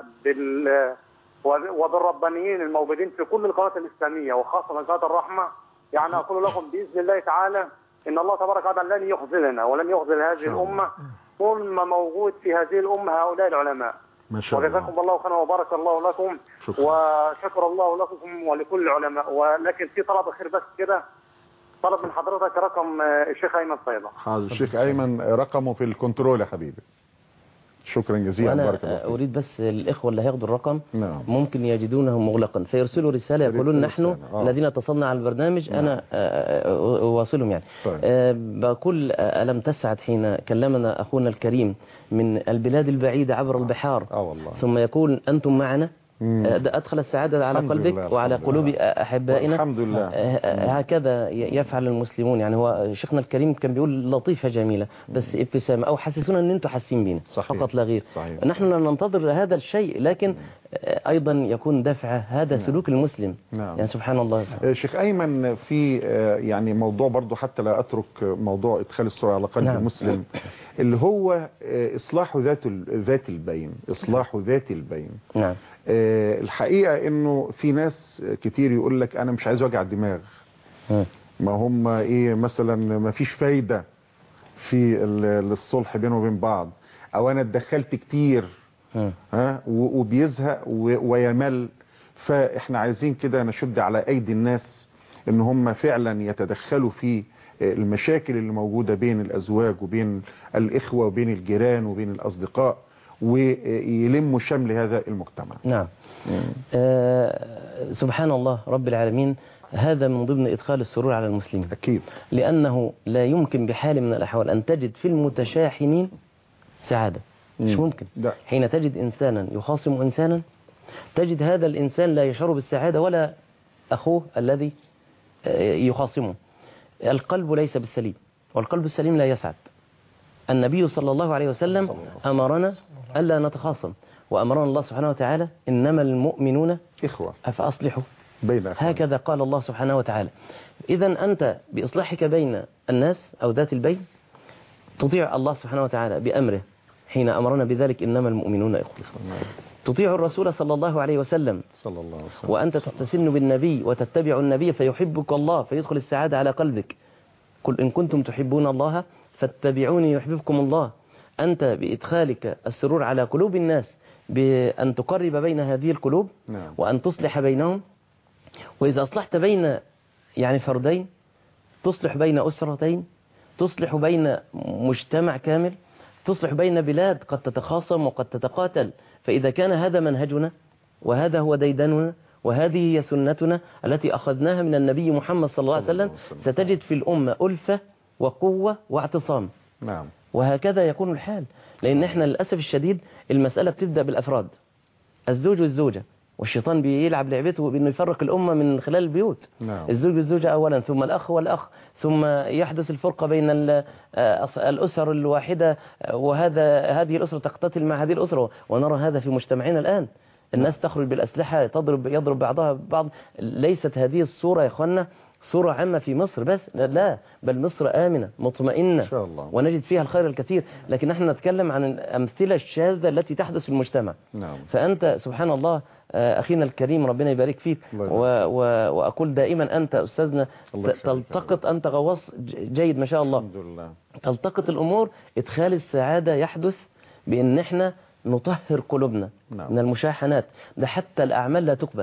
وبالربانيين الموجودين في كل القنوات الإسلامية وخاصة قناة الرحمة، يعني أقول لكم بإذن الله تعالى إن الله تبارك وتعالى لن يخذلنا ولن يخذل هذه الأمة طول ما موجود في هذه الأمة هؤلاء العلماء. وجزاكم الله خيرا وبارك الله لكم وشكر الله لكم ولكل العلماء. ولكن في طلب خير بس كده، طلب من حضرتك رقم الشيخ أيمن صيدة. حاضر الشيخ أيمن رقمه في الكنترول يا حبيبي. شكرا جزيلا. أنا أريد بس الإخوة اللي هياخدوا الرقم ممكن يجدونه مغلقا فيرسلوا رسالة يقولون نحن الذين اتصلنا على البرنامج أنا أواصلهم يعني. بقول ألم تسعد حين كلمنا أخونا الكريم من البلاد البعيدة عبر البحار ثم يقول أنتم معنا، أدخل السعادة على قلبك وعلى قلوب أحبائنا. الحمد لله. هكذا يفعل المسلمون. يعني هو شيخنا الكريم كان بيقول لطيفة جميلة بس ابتسامة أو حسسونا أن أنتم حاسين بينا فقط لا غير. نحن ننتظر هذا الشيء، لكن أيضا يكون دفعة هذا سلوك المسلم. يعني سبحان الله. شيخ أيمن في يعني موضوع برضو حتى لا أترك موضوع إدخال السرعة على قلب المسلم اللي هو إصلاح ذات البين. إصلاح ذات البين. نعم. الحقيقة انه في ناس كتير يقول لك انا مش عايز وجع دماغ، ما هم ايه مثلا ما فيش فايدة في الصلح بينه وبين بعض، او انا اتدخلت كتير وبيزهق ويمل. فاحنا عايزين كده نشد على ايدي الناس ان هم فعلا يتدخلوا في المشاكل اللي موجودة بين الازواج وبين الاخوة وبين الجيران وبين الاصدقاء ويلموا شمل هذا المجتمع. نعم. سبحان الله رب العالمين، هذا من ضمن إدخال السرور على المسلمين. أكيد. لأنه لا يمكن بحال من الأحوال أن تجد في المتشاحنين سعادة. مش ممكن. حين تجد إنسانا يخاصم إنسانا تجد هذا الإنسان لا يشعر بالسعادة ولا أخوه الذي يخاصمه. القلب ليس بالسليم، والقلب السليم لا يسعد. النبي صلى الله عليه وسلم أمرنا ألا نتخاصم، وأمرنا الله سبحانه وتعالى إنما المؤمنون إخوة فأصلحوا بين أخوة. هكذا قال الله سبحانه وتعالى. إذن أنت بإصلاحك بين الناس أو ذات البين تطيع الله سبحانه وتعالى بأمره حين أمرنا بذلك إنما المؤمنون إخوة. تطيع الرسول صلى الله عليه وسلم وأنت تستسن بالنبي وتتبع النبي فيحبك الله فيدخل السعادة على قلبك. قل إن كنتم تحبون الله فاتبعوني يحببكم الله. أنت بإدخالك السرور على قلوب الناس بأن تقرب بين هذه القلوب وأن تصلح بينهم. وإذا أصلحت بين يعني فردين تصلح بين أسرتين، تصلح بين مجتمع كامل، تصلح بين بلاد قد تتخاصم وقد تتقاتل. فإذا كان هذا منهجنا وهذا هو ديدننا وهذه هي سنتنا التي أخذناها من النبي محمد صلى الله عليه وسلم ستجد في الأمة ألفة وقوة واعتصام. نعم. وهكذا يكون الحال، لأن احنا للأسف الشديد المسألة بتبدأ بالأفراد، الزوج والزوجة، والشيطان بيلعب لعبته بأنه يفرق الأمة من خلال البيوت. نعم. الزوج والزوجة أولا، ثم الأخ والأخ، ثم يحدث الفرقة بين الأسر الواحدة، هذه الأسرة تقتتل مع هذه الأسرة، ونرى هذا في مجتمعنا الآن. الناس تخرج بالأسلحة يضرب بعضها بعض. ليست هذه الصورة يا أخوانا صورة عامة في مصر بس، لا، بل مصر آمنة مطمئنة إن شاء الله. ونجد فيها الخير الكثير. لكن نحن نتكلم عن الأمثلة الشاذة التي تحدث في المجتمع. نعم. فأنت سبحان الله أخينا الكريم ربنا يبارك فيك، وأقول دائما أنت أستاذنا تلتقط، أنت غواص جيد ما شاء الله. الحمد لله. تلتقط الأمور. إدخال السعادة يحدث بأن احنا نطهر قلوبنا من المشاحنات. ده حتى الأعمال لا تقبل.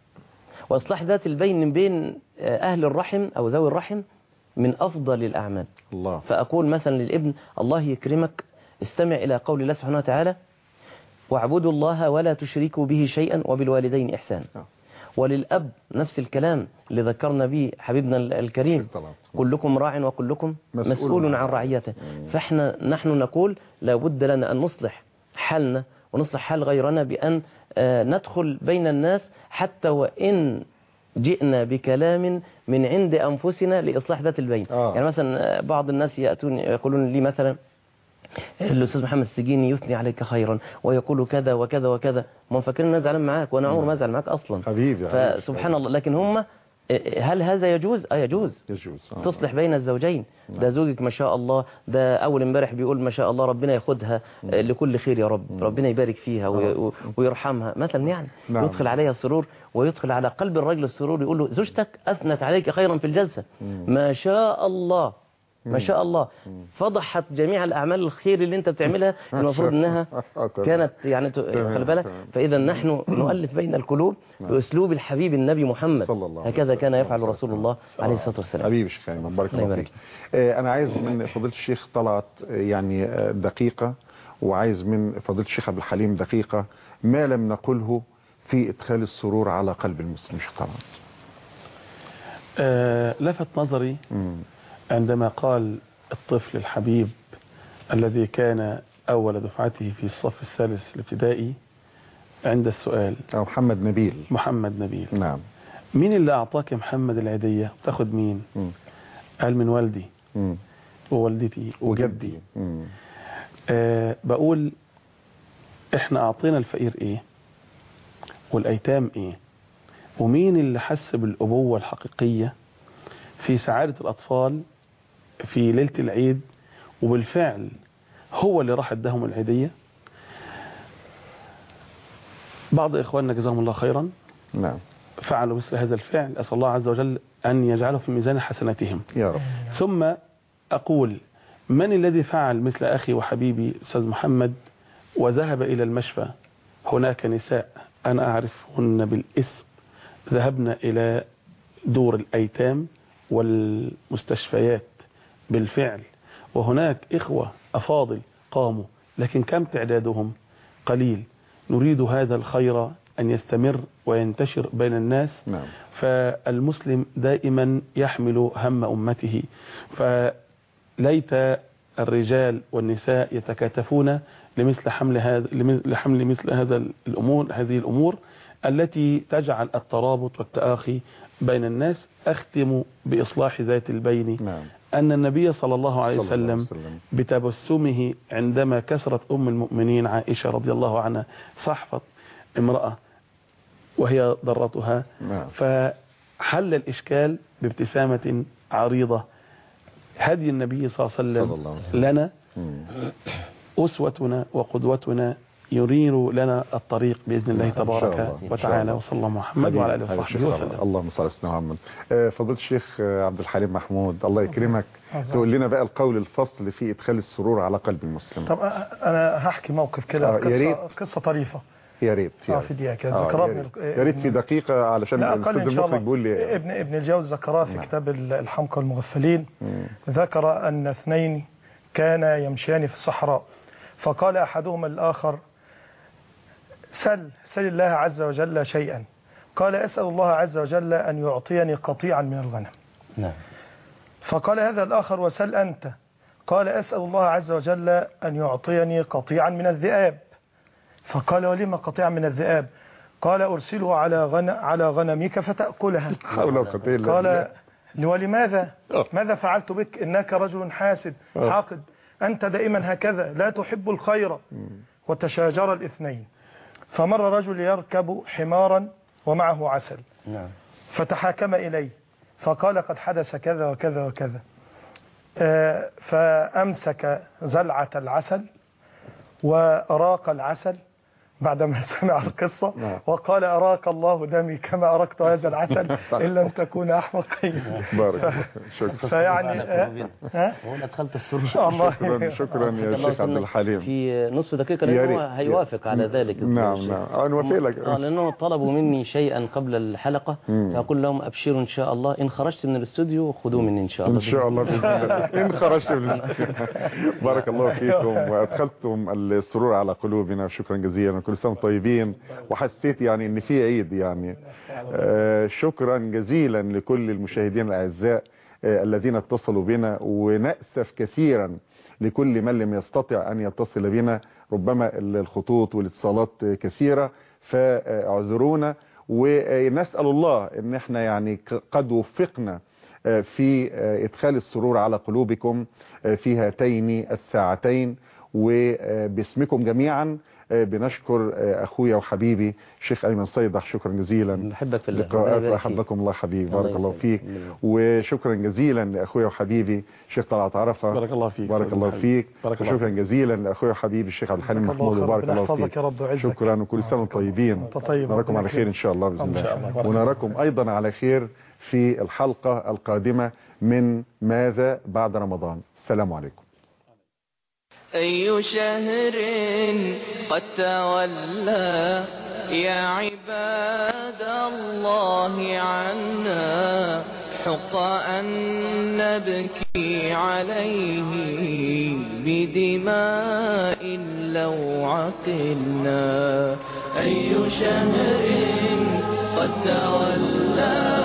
وإصلاح ذات البين من بين أهل الرحم أو ذوي الرحم من أفضل الأعمال. الله. فأقول مثلا للابن الله يكرمك استمع إلى قول الله سبحانه وتعالى واعبدوا الله ولا تشركوا به شيئا وبالوالدين إحسانا. وللأب نفس الكلام اللي ذكرنا به حبيبنا الكريم، كلكم راع وكلكم مسؤول عن رعيته. نحن نقول لابد لنا أن نصلح حالنا ونصلح حال غيرنا بأن ندخل بين الناس حتى وإن جئنا بكلام من عند أنفسنا لإصلاح ذات البين. يعني مثلا بعض الناس يأتون يقولون لي مثلا الأستاذ محمد السجيني يثني عليك خيرا ويقول كذا وكذا وكذا، ما فاكرين نزعل معاك وأنا عمر ما أزعل معاك أصلا حبيبي. فسبحان الله، لكن هم هل هذا يجوز؟ يجوز. تصلح بين الزوجين. ده زوجك ما شاء الله، ده أول امبارح بيقول ما شاء الله ربنا ياخدها لكل خير يا رب، ربنا يبارك فيها ويرحمها مثلا، يعني يدخل عليها السرور ويدخل على قلب الرجل السرور، يقول له زوجتك أثنت عليك خيرا في الجلسة ما شاء الله ما شاء الله، فضحت جميع الأعمال الخير اللي انت بتعملها، المفروض انها كانت يعني خلي بالك. فإذا نحن نؤلف بين القلوب بأسلوب الحبيب النبي محمد، هكذا كان يفعل رسول الله عليه الصلاة والسلام. حبيبي الشيخ أيمن بارك الله فيك. أنا عايز من فضيلة الشيخ طلعت يعني دقيقة، وعايز من فضيلة الشيخ عبد الحليم دقيقة ما لم نقله في إدخال السرور على قلب المسلم. الشيخ طلعت لفت نظري عندما قال الطفل الحبيب الذي كان أول دفعته في الصف الثالث الابتدائي عند السؤال، محمد نبيل. محمد نبيل، نعم. مين اللي أعطاك محمد العيدية؟ تاخد مين؟ قال من والدي ووالدتي وجدي. بقول احنا أعطينا الفقير ايه والأيتام ايه، ومين اللي حس بالأبوة الحقيقية في سعادة الأطفال في ليلة العيد، وبالفعل هو اللي راح اداهم العيدية. بعض إخواننا جزاهم الله خيرا نعم فعلوا مثل هذا الفعل، أسأل الله عز وجل أن يجعله في ميزان حسناتهم يا رب. ثم أقول من الذي فعل مثل أخي وحبيبي أستاذ محمد وذهب إلى المشفى؟ هناك نساء أنا أعرفهن بالاسم ذهبنا إلى دور الأيتام والمستشفيات بالفعل، وهناك إخوة أفاضل قاموا، لكن كم تعدادهم؟ قليل. نريد هذا الخير أن يستمر وينتشر بين الناس. نعم. فالمسلم دائما يحمل هم أمته، فليت الرجال والنساء يتكاتفون لحمل مثل هذه الأمور التي تجعل الترابط والتآخي بين الناس. أختم بإصلاح ذات البين. نعم. أن النبي صلى الله عليه وسلم بتبسمه عندما كسرت أم المؤمنين عائشة رضي الله عنها صحفة امرأة وهي ضرتها، فحل الإشكال بابتسامة عريضة. هدي النبي صلى الله عليه وسلم لنا أسوتنا وقدوتنا، يرير لنا الطريق بإذن الله تبارك وتعالى. وصلى الله محمد وعلى آله وصحبه وسلم. اللهم صل على سيدنا محمد. فضيلة الشيخ عبد الحليم محمود الله يكرمك، تقول لنا بقى القول الفصل في إدخال السرور على قلب المسلم. طب أنا هحكي موقف كده، قصة طريفة. يا ريت في دقيقة كده ذكرها يا ريت في دقيقة علشان الأستاذ المخرج بيقول لي ابن الجوزي ذكرها في كتاب الحمقى المغفلين. ذكر أن اثنين كانا يمشيان في الصحراء، فقال أحدهما الآخر سل الله عز وجل شيئا. قال أسأل الله عز وجل أن يعطيني قطيعا من الغنم. نعم. فقال هذا الآخر وسل أنت. قال أسأل الله عز وجل أن يعطيني قطيعا من الذئاب. فقال ولما قطيعا من الذئاب؟ قال أرسله على غنمك فتأكلها. قال ولماذا؟ ماذا فعلت بك؟ إنك رجل حاسد حاقد، أنت دائما هكذا لا تحب الخير. وتشاجر الاثنين. فمر رجل يركب حمارا ومعه عسل، فتحاكم إليه فقال قد حدث كذا وكذا وكذا. فأمسك زلعة العسل وأراق العسل بعدما سمع القصة وقال أراك الله دمي كما أركت هذا العسل إن لم تكون أحمقين. بارك شكرا. فيعني هنا دخلت السرور. شكرا يا شيخ عبد الحليم. في نصف دقيقة لأنه هيوافق على ذلك. نعم أنا نوافق لك. لأنه طلبوا مني شيئا قبل الحلقة، فأقول لهم أبشروا إن شاء الله إن خرجت من الاستوديو خذوا مني إن شاء الله. إن شاء الله إن خرجت من الاستوديو. بارك الله فيكم وأدخلتم السرور على قلوبنا. شكرا جزيلا. كل سنة طيبين، وحسيت يعني ان في عيد يعني. شكرا جزيلا لكل المشاهدين الأعزاء الذين اتصلوا بنا، ونأسف كثيرا لكل من لم يستطع أن يتصل بنا، ربما الخطوط والاتصالات كثيرة فاعذرونا، ونسأل الله ان احنا يعني قد وفقنا في ادخال السرور على قلوبكم في هاتين الساعتين. وباسمكم جميعا بنشكر اخويا وحبيبي الشيخ ايمن صيدح، شكرا جزيلا. بحبك في الله، لقاءات واحبكم الله حبيبي، بارك الله فيك. وشكرا جزيلا لاخويا وحبيبي الشيخ طلعت عرفة، بارك الله فيك. بارك الله فيك. وشكرا جزيلا لاخويا وحبيبي الشيخ عبد الحليم محمود، وبارك الله فيك. شكرا وكل سنه وانتم طيبين. نراكم على خير ان شاء الله باذن الله، ونراكم ايضا على خير في الحلقه القادمه من ماذا بعد رمضان. السلام عليكم. أي شهر قد تولى يا عباد الله عنا، حق أن نبكي عليه بدماء لو عقلنا. أي شهر قد تولى